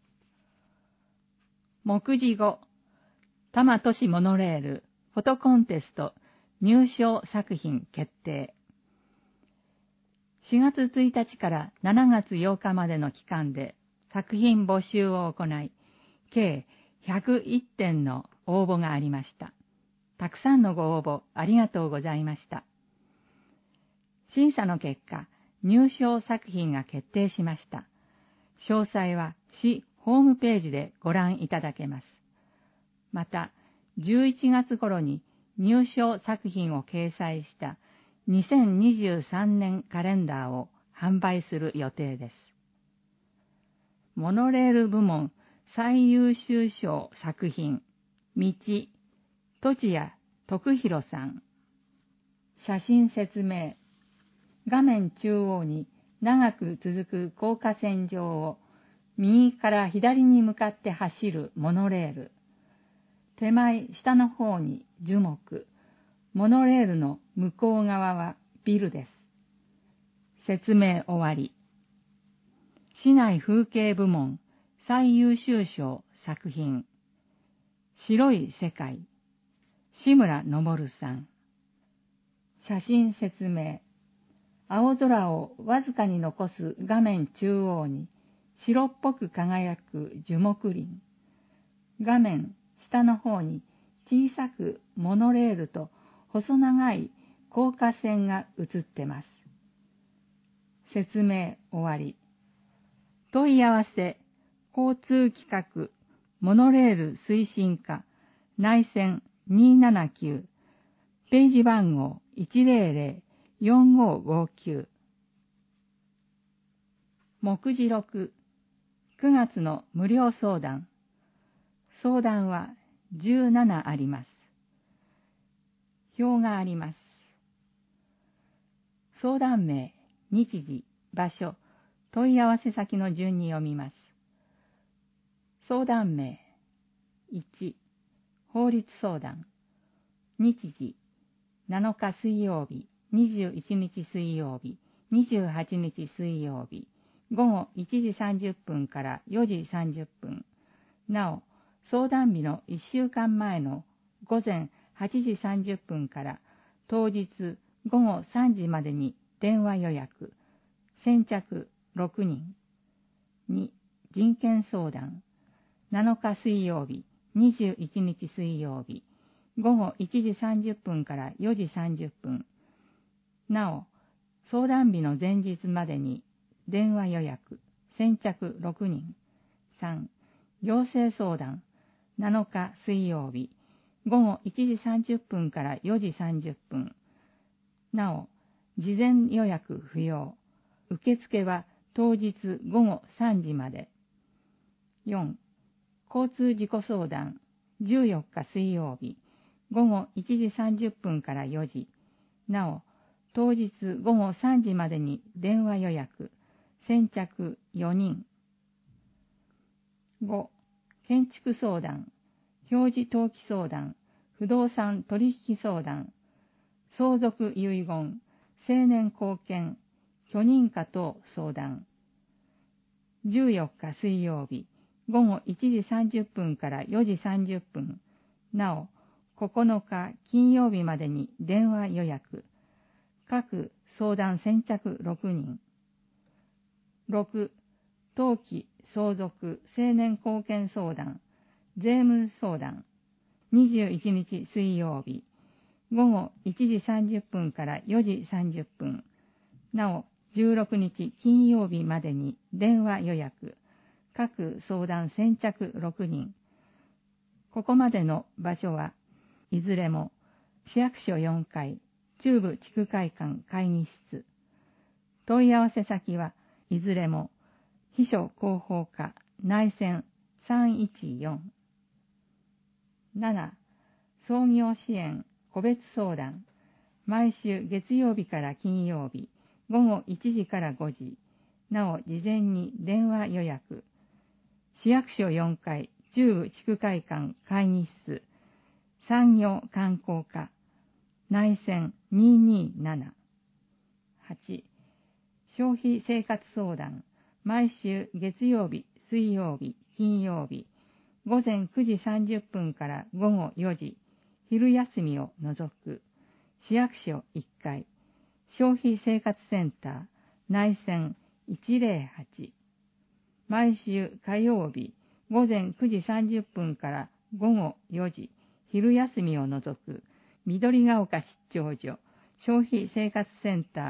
目次ご、多摩都市モノレールフォトコンテスト入賞作品決定。しがつついたちからしちがつようかまでの期間で作品募集を行い、計ひゃくいってんの応募がありました。たくさんのご応募ありがとうございました。審査の結果、 入賞作品が決定しました。詳細は市ホームページでご覧いただけます。また、じゅういちがつ頃に入賞作品を掲載したにせんにじゅうさんねんカレンダーを販売する予定です。モノレール部門最優秀賞作品、道、栃谷徳弘さん。写真説明。画面中央に長く続く高架線上を右から左に向かって走るモノレール。手前下の方に樹木。モノレールの向こう側はビルです。説明終わり。市内風景部門最優秀賞作品。白い世界。志村昇さん。写真説明。青空をわずかに残す画面中央に白っぽく輝く樹木林。画面下の方に小さくモノレールと細長い高架線が映ってます。説明終わり。問い合わせ、交通企画、モノレール推進課、内線にーななきゅう、ページ番号いちぜろぜろよんごごきゅう。目次録、くがつの無料相談。相談はじゅうななあります。表があります。相談名、日時、場所、問い合わせ先の順に読みます。相談名、いち、法律相談。日時、なのか水曜日、にじゅういちにち水曜日、にじゅうはちにち水曜日、ごごいちじさんじゅっぷんからよじさんじゅっぷん。なお、相談日のいっしゅうかんまえのごぜんはちじさんじゅっぷんから当日ごごさんじまでに電話予約。先着ろくにん。に、人権相談。なのか水曜日、にじゅういちにち水曜日、ごごいちじさんじゅっぷんからよじさんじゅっぷん。なお、相談日の前日までに電話予約。先着ろくにん。さん、行政相談。なのか水曜日、ごごいちじさんじゅっぷんからよじさんじゅっぷん。なお、事前予約不要。受付は当日ごごさんじまで。よん、交通事故相談。じゅうよっか水曜日、ごごいちじさんじゅっぷんからよじ。なお、当日ごごさんじまでに電話予約。先着よにん。ご、建築相談。表示登記相談。不動産取引相談。相続遺言。成年後見。許認可等相談。じゅうよっか水曜日、ごごいちじさんじゅっぷんからよじさんじゅっぷん。なお、ここのか金曜日までに電話予約。各相談先着ろくにん。ろく、登記、相続、成年後見相談、税務相談。にじゅういちにち水曜日、ごごいちじさんじゅっぷんからよじさんじゅっぷん。なお、じゅうろくにち金曜日までに電話予約。各相談先着ろくにん。ここまでの場所はいずれも市役所よんかい、中部地区会館会議室。問い合わせ先はいずれも秘書広報課内線さんいちよん。なな、創業支援個別相談。毎週月曜日から金曜日、ごごいちじからごじ。なお、事前に電話予約。市役所よんかい、中部地区会館会議室。産業観光課。内線にになな。はち、消費生活相談。毎週月曜日、水曜日、金曜日。ごぜんくじさんじゅっぷんからごごよじ。昼休みを除く。市役所いっかい。消費生活センター。内線いちぜろはち。毎週火曜日、ごぜんくじさんじゅっぷんからごごよじ。昼休みを除く。緑が丘出張所。消費生活センター。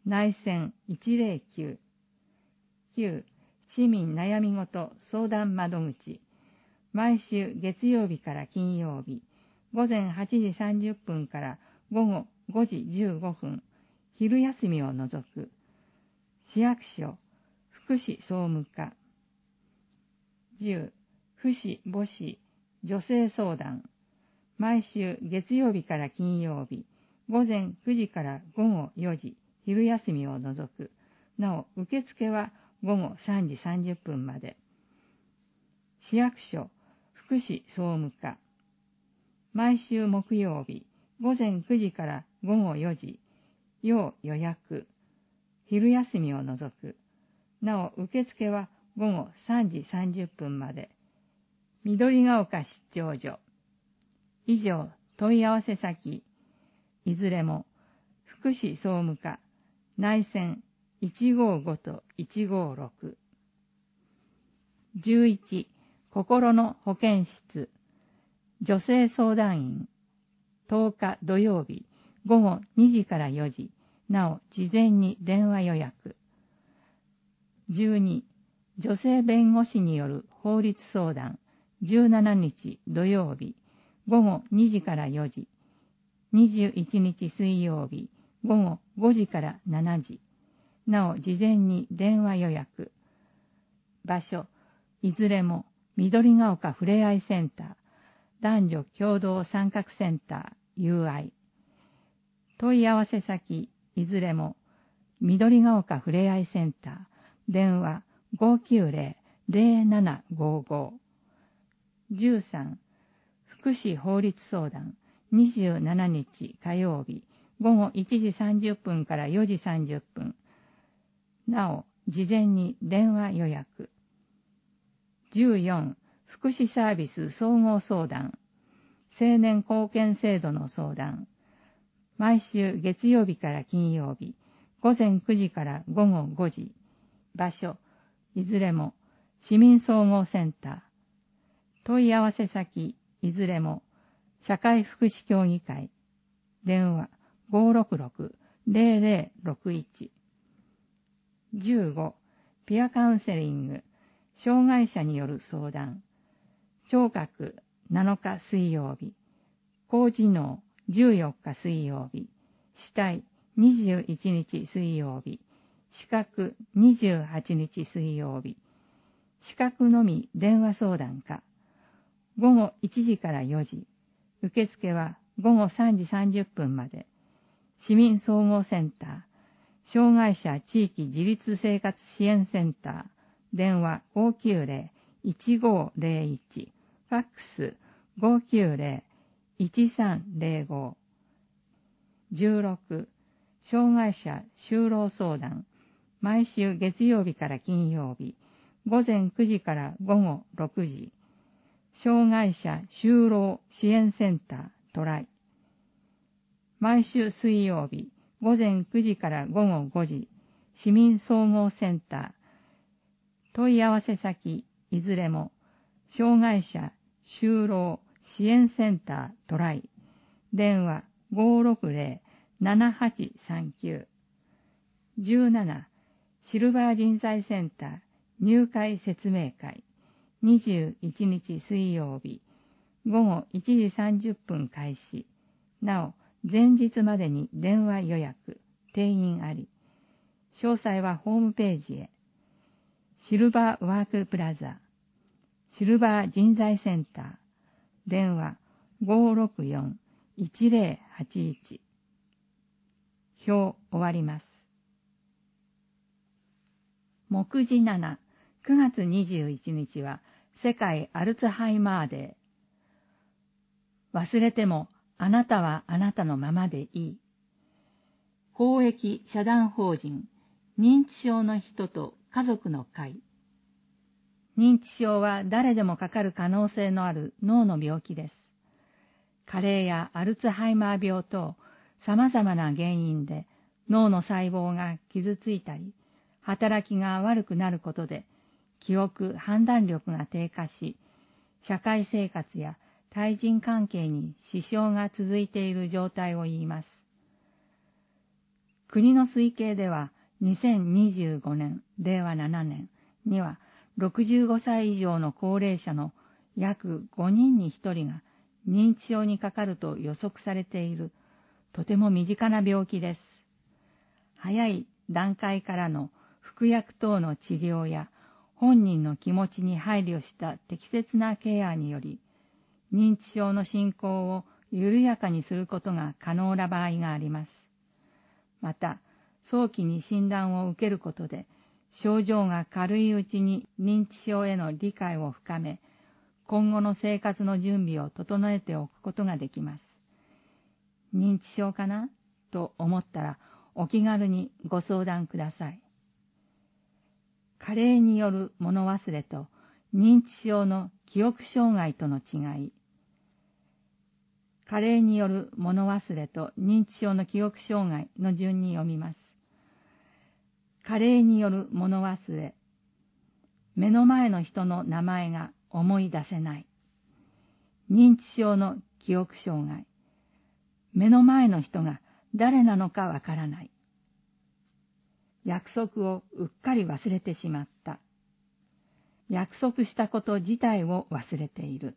内戦いちゼロきゅう。きゅう、市民悩みごと相談窓口。毎週月曜日から金曜日、午前はちじさんじゅっぷんから午後ごじじゅうごふん、昼休みを除く。市役所、福祉総務課。じゅう、福祉母子女性相談。毎週月曜日から金曜日、午前くじから午後よじ、昼休みを除く。なお、受付は午後さんじさんじゅっぷんまで。市役所、福祉総務課。毎週木曜日、午前くじから午後よじ、要予約。昼休みを除く。なお、受付は午後さんじさんじゅっぷんまで。緑が丘出張所。以上、問い合わせ先。いずれも、福祉総務課、内線いちごごといちごろく。じゅういち、心の保健室。女性相談員。とおか土曜日、午後にじからよじ。なお、事前に電話予約。じゅうに、女性弁護士による法律相談。じゅうしちにち土曜日、午後にじからよじ。にじゅういちにち水曜日、午後ごじからしちじ。なお、事前に電話予約。場所、いずれも、緑が丘ふれあいセンター、男女共同参画センター、友愛。問い合わせ先、いずれも、緑が丘ふれあいセンター、電話 ごきゅうゼロ ゼロななごご。じゅうさん、福祉法律相談、にじゅうしちにち火曜日、午後いちじさんじゅっぷんからよじさんじゅっぷん。なお、事前に電話予約。じゅうよん、福祉サービス総合相談、青年貢献制度の相談。毎週月曜日から金曜日、午前くじから午後ごじ。場所、いずれも市民総合センター。問い合わせ先、いずれも社会福祉協議会。電話 ごろくろく ゼロゼロろくいち。じゅうご、ピアカウンセリング、障害者による相談。聴覚なのか水曜日、高知能じゅうよっか水曜日、視体にじゅういちにち水曜日、視覚にじゅうはちにち水曜日、視覚のみ電話相談か。午後いちじからよじ、受付は午後さんじさんじゅっぷんまで。市民総合センター、障害者地域自立生活支援センター、電話 ごきゅうゼロ いちごゼロいち、ファックス ごきゅうゼロ いちさんゼロご。じゅうろく、障害者就労相談、毎週月曜日から金曜日、午前くじから午後ろくじ。障害者就労支援センタートライ。毎週水曜日、午前くじから午後ごじ、市民総合センター。問い合わせ先、いずれも、障害者就労支援センタートライ。電話 ごろくゼロ ななはちさんきゅう。じゅうなな、シルバー人材センター入会説明会。にじゅういちにち水曜日、午後いちじさんじゅっぷん開始。なお、前日までに電話予約、定員あり。詳細はホームページへ。シルバーワークプラザ、シルバー人材センター、電話 ごろくよん いちゼロはちいち。表終わります。目次なな、くがつにじゅういちにちは世界アルツハイマーデー。忘れてもあなたはあなたのままでいい。公益社団法人認知症の人と家族の会。認知症は誰でもかかる可能性のある脳の病気です。加齢やアルツハイマー病等様々な原因で脳の細胞が傷ついたり、働きが悪くなることで記憶・判断力が低下し、社会生活や対人関係に支障が続いている状態を言います。 国の推計ではにせんにじゅうごねん、れいわななねんにはろくじゅうごさい以上の高齢者の約ごにんにひとりが認知症にかかると予測されている、とても身近な病気です。早い段階からの服薬等の治療や本人の気持ちに配慮した適切なケアにより、認知症の進行を緩やかにすることが可能な場合があります。また、早期に診断を受けることで、症状が軽いうちに認知症への理解を深め、今後の生活の準備を整えておくことができます。認知症かなと思ったら、お気軽にご相談ください。加齢による物忘れと認知症の記憶障害との違い。加齢による物忘れと認知症の記憶障害の順に読みます。加齢による物忘れ。目の前の人の名前が思い出せない。認知症の記憶障害。目の前の人が誰なのかわからない。約束をうっかり忘れてしまった。約束したこと自体を忘れている。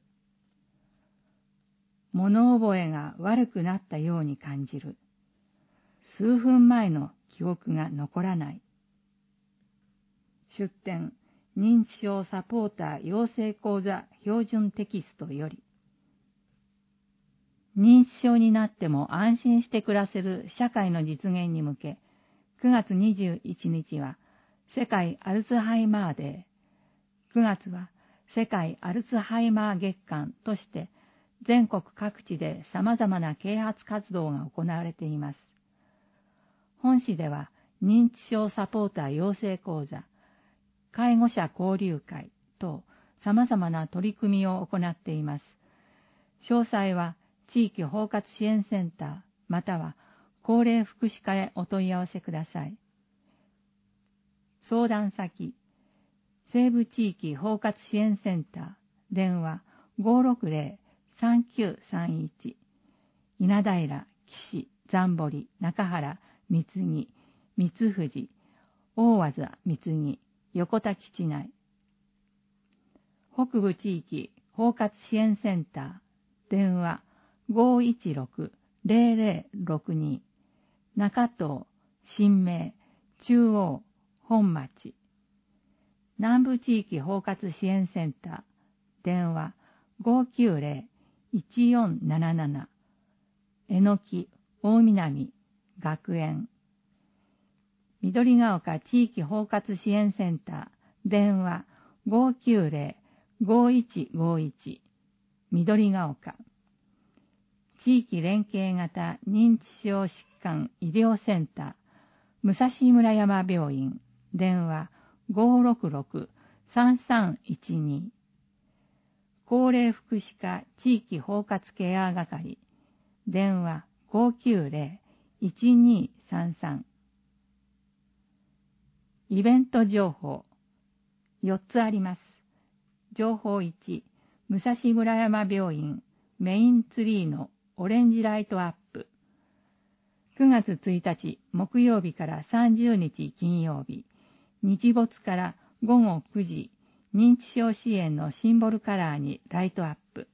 物覚えが悪くなったように感じる。数分前の記憶が残らない。出典、認知症サポーター養成講座標準テキストより、認知症になっても安心して暮らせる社会の実現に向け、くがつにじゅういちにちは世界アルツハイマーデー、くがつは世界アルツハイマー月間として全国各地で様々な啓発活動が行われています。本市では認知症サポーター養成講座、介護者交流会等様々な取り組みを行っています。詳細は地域包括支援センターまたは高齢福祉課へお問い合わせください。相談先、西部地域包括支援センター、電話 ごーろくぜろ さんきゅうさんいち、稲平、岸、残堀、中原、三木、三藤、大和三木、横田基地内。北部地域包括支援センター、電話 ごーいちろく ぜろぜろろくに、中東、新名、中央、本町。南部地域包括支援センター、電話 ごーきゅうぜろ いちよんなななな、えのき、大南、学園。緑が丘地域包括支援センター、電話 ごーきゅうぜろ ごーいちごーいち、緑が丘。地域連携型認知症疾患医療センター、武蔵村山病院、電話 ごーろくろく さんさんいちに、高齢福祉課地域包括ケア係、電話 ごーきゅうぜろ いちにさんさん。イベント情報、よっつあります。情報いち、武蔵村山病院メインツリーのオレンジライトアップ。くがつついたち木曜日からさんじゅうにち金曜日、日没からごごくじ、認知症支援のシンボルカラーにライトアップ。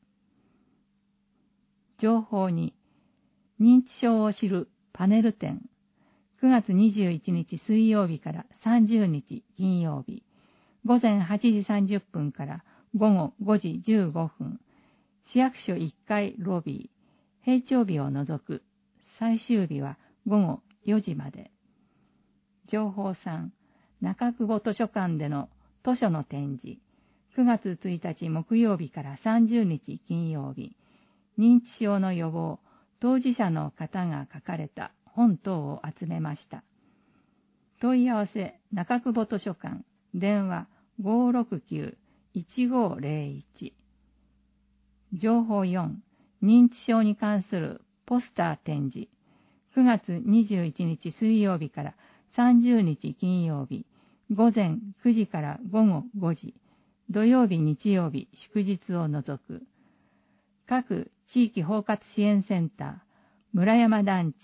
情報に、認知症を知るパネル展。くがつにじゅういちにち水曜日からさんじゅうにち金曜日、ごぜんはちじさんじゅっぷんからごごごじじゅうごふん、市役所いっかいロビー、平常日を除く、最終日はごごよじまで。情報さん、中久保図書館での図書の展示、くがつついたち木曜日からさんじゅうにち金曜日、認知症の予防、当事者の方が書かれた本等を集めました。問い合わせ、中久保図書館、電話 ごーろくきゅう いちごーぜろいち。情報よん、認知症に関するポスター展示、くがつにじゅういちにち水曜日からさんじゅうにち金曜日、ごぜんくじからごごごじ、土曜日日曜日祝日を除く。各地域包括支援センター、村山団地、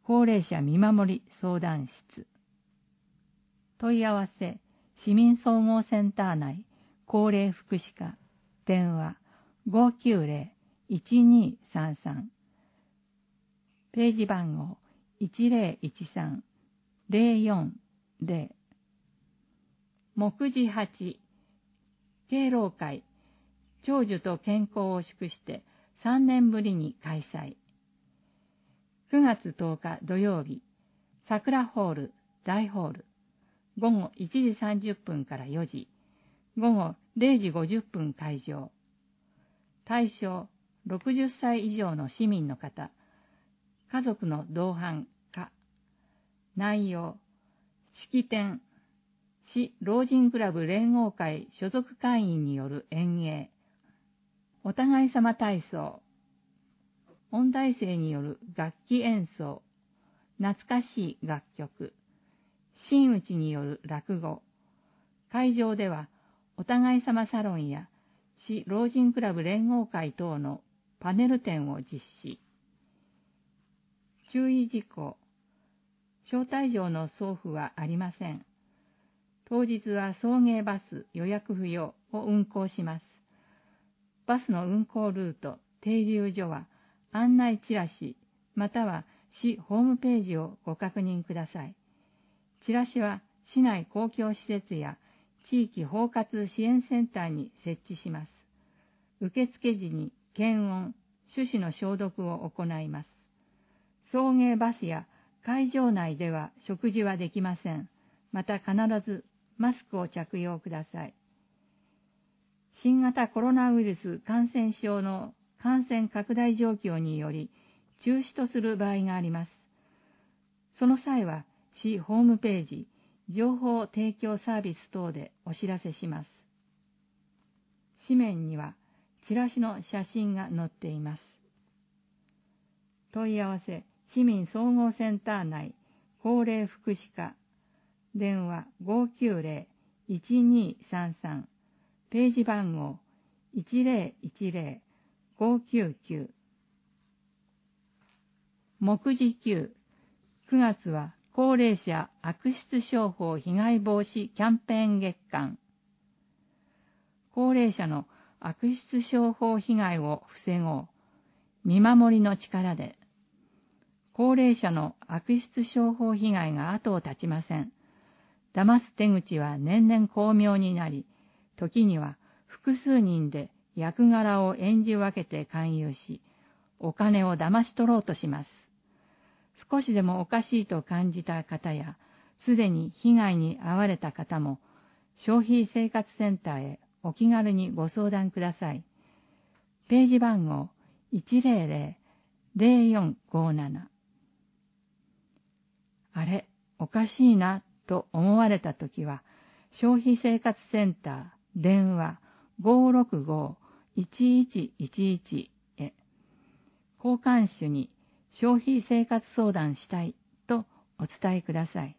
高齢者見守り相談室。問い合わせ、市民総合センター内高齢福祉課、電話 ごーきゅうぜろ いちにーさんさん、ページ番号 いちぜろいちさん ぜろよんぜろ。目次はち、敬老会、長寿と健康を祝してさんねんぶりに開催。くがつとおか土曜日、桜ホール、大ホール、ごごいちじさんじゅっぷんからよじ、ごごれいじごじゅっぷん開場。対象、ろくじゅっさい以上の市民の方、家族の同伴か。内容、式典、市老人クラブ連合会所属会員による演芸、お互い様体操、音大生による楽器演奏、懐かしい楽曲、真打ちによる落語。会場ではお互い様サロンや市老人クラブ連合会等のパネル展を実施。注意事項、招待状の送付はありません。当日は送迎バス予約不要を運行します。バスの運行ルート、停留所は案内チラシまたは市ホームページをご確認ください。チラシは市内公共施設や地域包括支援センターに設置します。受付時に検温、手指の消毒を行います。送迎バスや会場内では食事はできません。また必ずマスクを着用ください。新型コロナウイルス感染症の感染拡大状況により中止とする場合があります。その際は市ホームページ、情報提供サービス等でお知らせします。紙面にはチラシの写真が載っています。問い合わせ、市民総合センター内高齢福祉課、電話 ごーきゅうぜろ いちにーさんさん、ページ番号 いちぜろいちぜろ ごーきゅうきゅう。目次きゅう、くがつは高齢者悪質商法被害防止キャンペーン月間。高齢者の悪質商法被害を防ごう。見守りの力で。高齢者の悪質商法被害が後を絶ちません。騙す手口は年々巧妙になり、時には複数人で役柄を演じ分けて勧誘し、お金を騙し取ろうとします。少しでもおかしいと感じた方や、すでに被害に遭われた方も、消費生活センターへお気軽にご相談ください。ページ番号 いちぜろぜろ ぜろよんごなな。あれ、おかしいなと思われたときは、消費生活センター電話 ごーろくご いちいちいちいち へ、交換手に消費生活相談したいとお伝えください。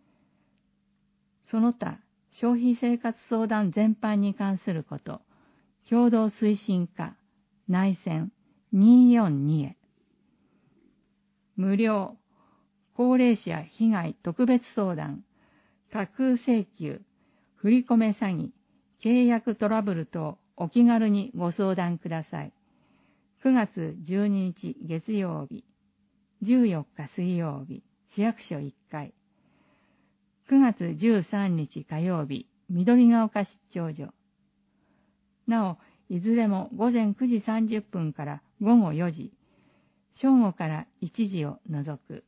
その他、消費生活相談全般に関すること、共同推進課内線にーよんにへ。無料、高齢者被害特別相談、架空請求、振り込め詐欺、契約トラブル等お気軽にご相談ください。くがつじゅうににち月曜日、じゅうよっか水曜日、市役所いっかい。くがつじゅうさんにち火曜日、緑ヶ丘出張所。なお、いずれもごぜんくじさんじゅっぷんからごごよじ、正午からいちじを除く。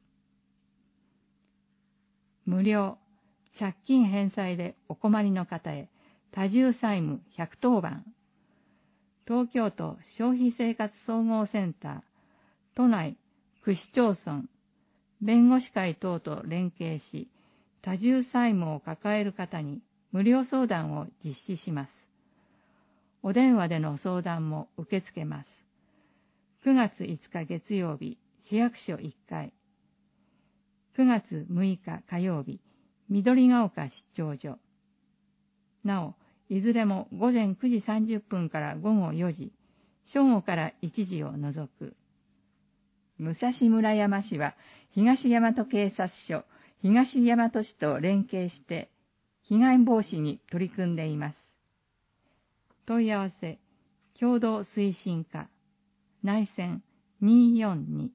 無料、借金返済でお困りの方へ、多重債務ひゃくとおばん。東京都消費生活総合センター、都内、区市町村、弁護士会等と連携し、多重債務を抱える方に無料相談を実施します。お電話での相談も受け付けます。くがついつか月曜日、市役所いっかい。くがつむいか火曜日、緑ヶ丘出張所。なお、いずれもごぜんくじさんじゅっぷんからごごよじ、正午からいちじを除く。武蔵村山市は東大和警察署、東大和市と連携して、被害防止に取り組んでいます。問い合わせ、共同推進課、内線にーよんに。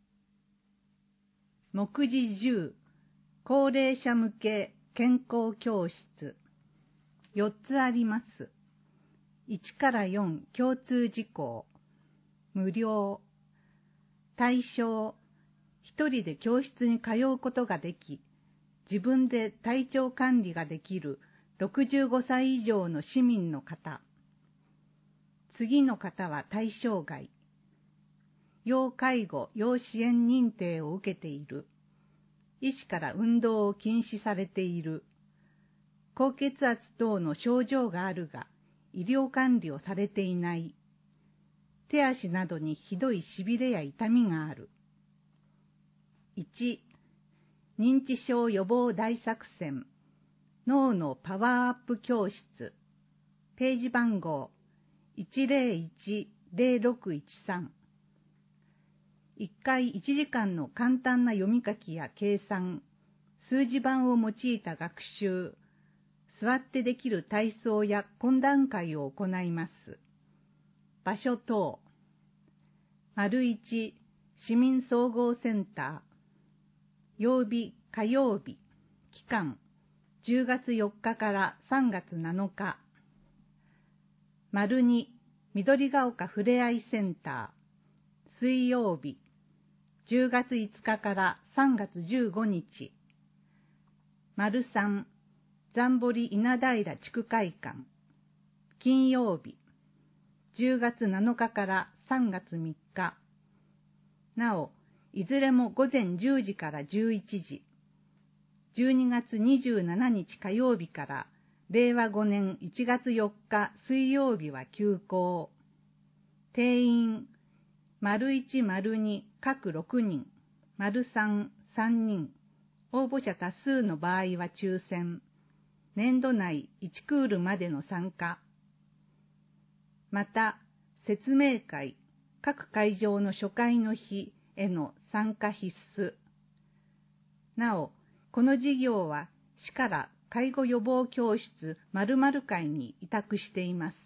目次じゅう、高齢者向け健康教室。よっつあります。いちからよん共通事項。無料。対象、一人で教室に通うことができ、自分で体調管理ができるろくじゅうごさい以上の市民の方。次の方は対象外。要介護・要支援認定を受けている。医師から運動を禁止されている。高血圧等の症状があるが、医療管理をされていない。手足などにひどいしびれや痛みがある。いち、認知症予防大作戦、脳のパワーアップ教室、ページ番号いちゼロいちゼロろくいちさん。いっかいいちじかんの簡単な読み書きや計算、数字盤を用いた学習、座ってできる体操や懇談会を行います。場所等、丸いち市民総合センター、曜日火曜日、期間じゅうがつよっかからさんがつなのか。丸に緑が丘ふれあいセンター、水曜日、じゅうがついつかからさんがつじゅうごにち。丸さん、残堀稲平地区会館、金曜日、じゅうがつなのかからさんがつみっか。なお、いずれもごぜんじゅうじからじゅういちじ、じゅうにがつにじゅうしちにち火曜日かられいわごねんいちがつよっか水曜日は休校。定員、丸いち、丸に各ろくにん、丸さん、さんにん、応募者多数の場合は抽選、年度内いちクールまでの参加。また、説明会、各会場の初回の日への参加必須。なお、この事業は市から介護予防教室〇〇会に委託しています。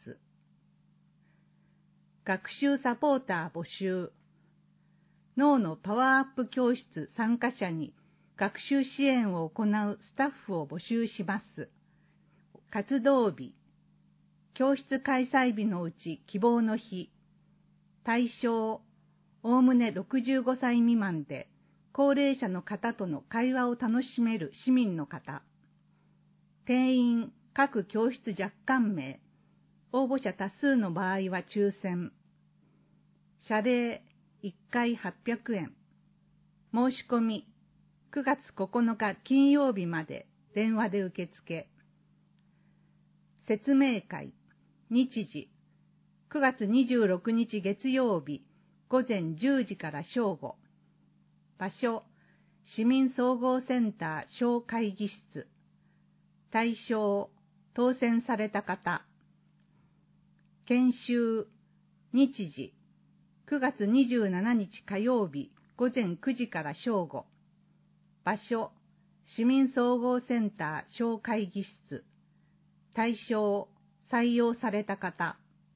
学習サポーター募集。脳のパワーアップ教室参加者に学習支援を行うスタッフを募集します。活動日、教室開催日のうち希望の日。対象、おおむねろくじゅうごさい未満で、高齢者の方との会話を楽しめる市民の方。定員、各教室若干名。応募者多数の場合は抽選。謝礼、いっかいはっぴゃくえん。申し込み、くがつここのか金曜日まで電話で受付。説明会、日時、くがつにじゅうろくにち月曜日、ごぜんじゅうじから正午。場所、市民総合センター小会議室。対象、当選された方。研修、日時、くがつにじゅうしちにち火曜日、ごぜんくじから正午。場所、市民総合センター小会議室。対象、採用された方。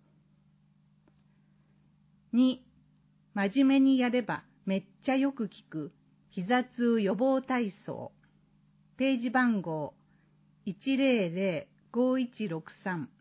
に、真面目にやればめっちゃよく効く膝痛予防体操。ページ番号いちゼロゼロごいちろくさん。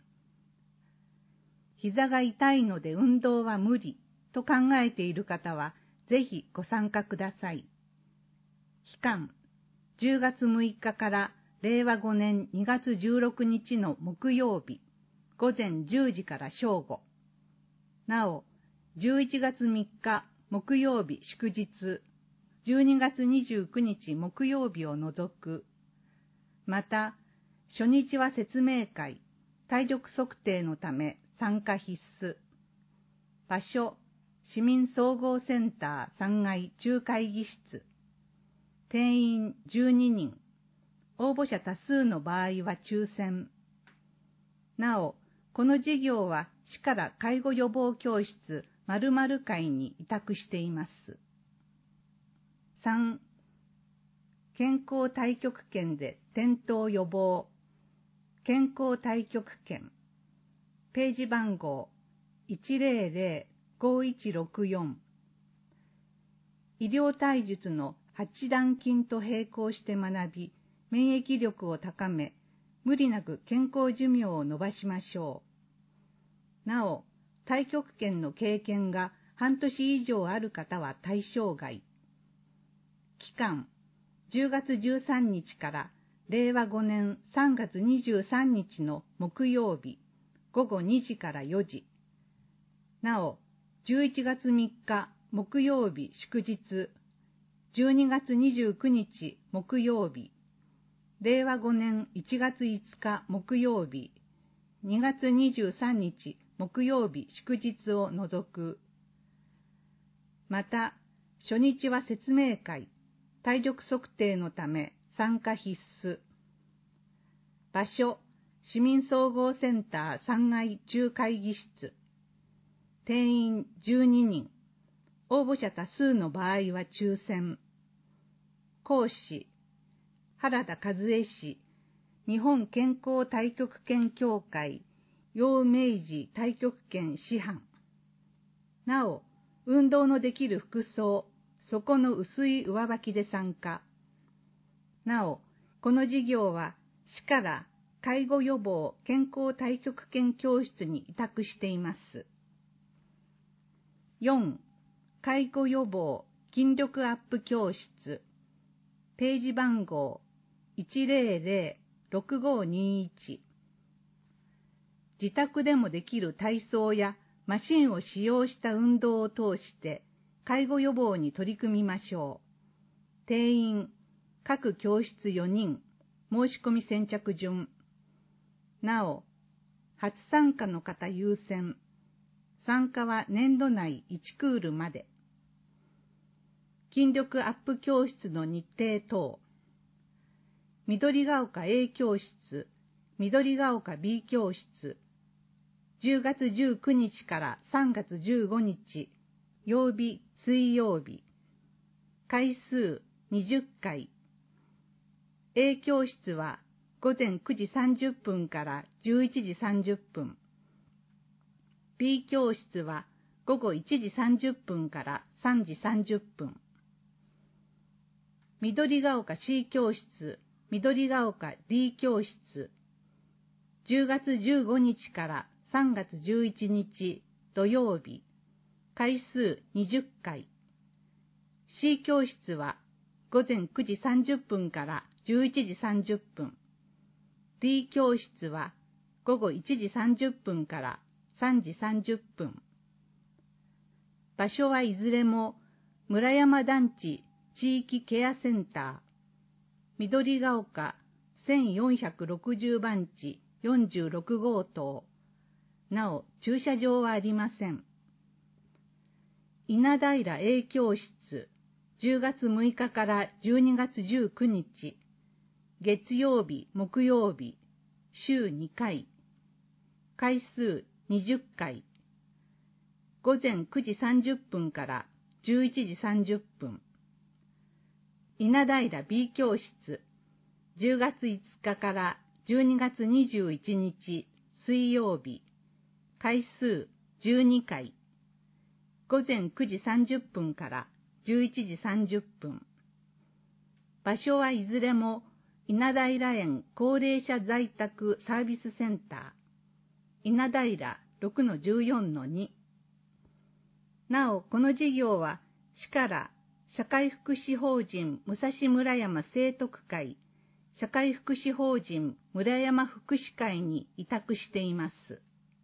膝が痛いので運動は無理と考えている方はぜひご参加ください。期間、じゅうがつむいかかられいわごねんにがつじゅうろくにちの木曜日、ごぜんじゅうじから正午。なお、じゅういちがつみっか木曜日祝日、じゅうにがつにじゅうくにち木曜日を除く。また、初日は説明会、体力測定のため参加必須。場所、市民総合センターさんがい中会議室。定員じゅうににん。応募者多数の場合は抽選。なお、この事業は市から介護予防教室〇〇会に委託しています。 さん、健康太極拳で転倒予防。健康太極拳。ページ番号いちゼロゼロごいちろくよん。医療体術の八段筋と並行して学び、免疫力を高め、無理なく健康寿命を延ばしましょう。なお、太極拳の経験が半年以上ある方は対象外。期間、じゅうがつじゅうさんにちかられいわごねんさんがつにじゅうさんにちの木曜日、ごごにじからよじ。なお、じゅういちがつみっか木曜日祝日、じゅうにがつにじゅうくにち木曜日、れいわごねんいちがついつか木曜日、にがつにじゅうさんにち木曜日祝日を除く。また、初日は説明会、体力測定のため参加必須。場所、市民総合センターさんがい中会議室。定員じゅうににん。応募者多数の場合は抽選。講師、原田和恵氏、日本健康太極拳協会、陽明寺太極拳師範。なお、運動のできる服装、底の薄い上履きで参加。なお、この授業は市から介護予防健康太極拳教室に委託しています。よん、介護予防筋力アップ教室。ページ番号いちゼロゼロろくごにいち。自宅でもできる体操やマシンを使用した運動を通して介護予防に取り組みましょう。定員、各教室よにん、申し込み先着順。なお、初参加の方優先。参加は年度内いちクールまで。筋力アップ教室の日程等。緑が丘 A 教室、緑が丘 B 教室。じゅうがつじゅうくにちからさんがつじゅうごにち、曜日、水曜日。回数にじゅっかい。A 教室はごぜんくじさんじゅっぷんからじゅういちじさんじゅっぷん。B 教室はごごいちじさんじゅっぷんからさんじさんじゅっぷん。緑が丘 C 教室、緑が丘 D 教室。じゅうがつじゅうごにちからさんがつじゅういちにち土曜日。回数にじゅっかい。C 教室はごぜんくじさんじゅっぷんからじゅういちじさんじゅっぷん。D 教室はごごいちじさんじゅっぷんからさんじさんじゅっぷん。場所はいずれも村山団地地域ケアセンター、緑が丘せんよんひゃくろくじゅうばんちよんじゅうろくごうとう。なお、駐車場はありません。稲平 A 教室、じゅうがつむいかからじゅうにがつじゅうくにち、月曜日、木曜日、週にかい。回数にじゅっかい。ごぜんくじさんじゅっぷんからじゅういちじさんじゅっぷん。稲平 B 教室、じゅうがついつかからじゅうにがつにじゅういちにち、水曜日。回数じゅうにかい。ごぜんくじさんじゅっぷんからじゅういちじさんじゅっぷん。場所はいずれも稲平園高齢者在宅サービスセンター、稲平 ろくのじゅうよんのに。なお、この事業は市から社会福祉法人武蔵村山聖徳会、社会福祉法人村山福祉会に委託しています。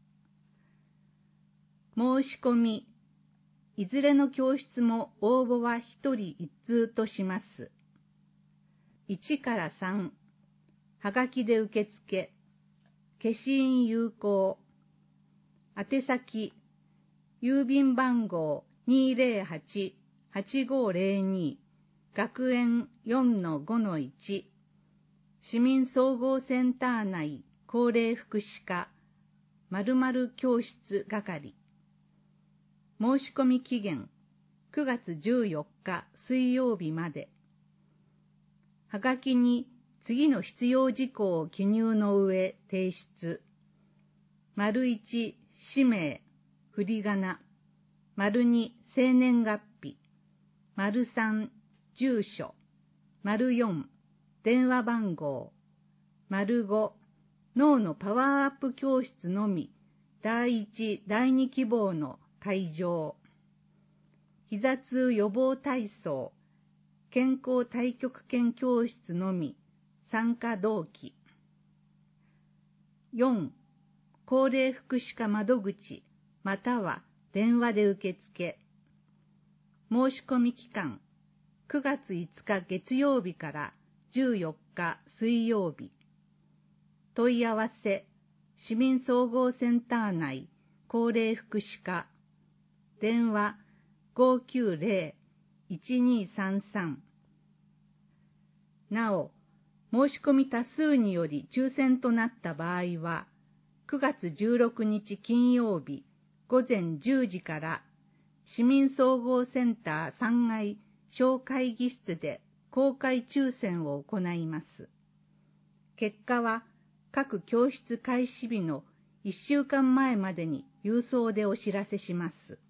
申し込み、いずれの教室も応募はひとりいち通とします。いちからさん、はがきで受付、消印有効、宛先、郵便番号 にーぜろはち はちごーぜろに 学園 よんのごのいち、市民総合センター内高齢福祉課〇〇教室係。申し込み期限くがつじゅうよっか水曜日まで。はがきに次の必要事項を記入の上提出。丸いち、氏名、振り仮名。丸に、生年月日。丸さん、住所。丸よん、電話番号。丸ご、脳のパワーアップ教室のみ、だいいち、だいに希望の会場。膝痛予防体操、健康太極拳教室のみ、参加同期。よん、高齢福祉課窓口、または電話で受付。申し込み期間、くがついつか月曜日からじゅうよっか水曜日。問い合わせ、市民総合センター内高齢福祉課。電話ごきゅうぜろ いちにさんさん。なお、申し込み多数により抽選となった場合は、くがつじゅうろくにち金曜日ごぜんじゅうじから市民総合センターさんがい小会議室で公開抽選を行います。結果は各教室開始日のいっしゅうかんまえまでに郵送でお知らせします。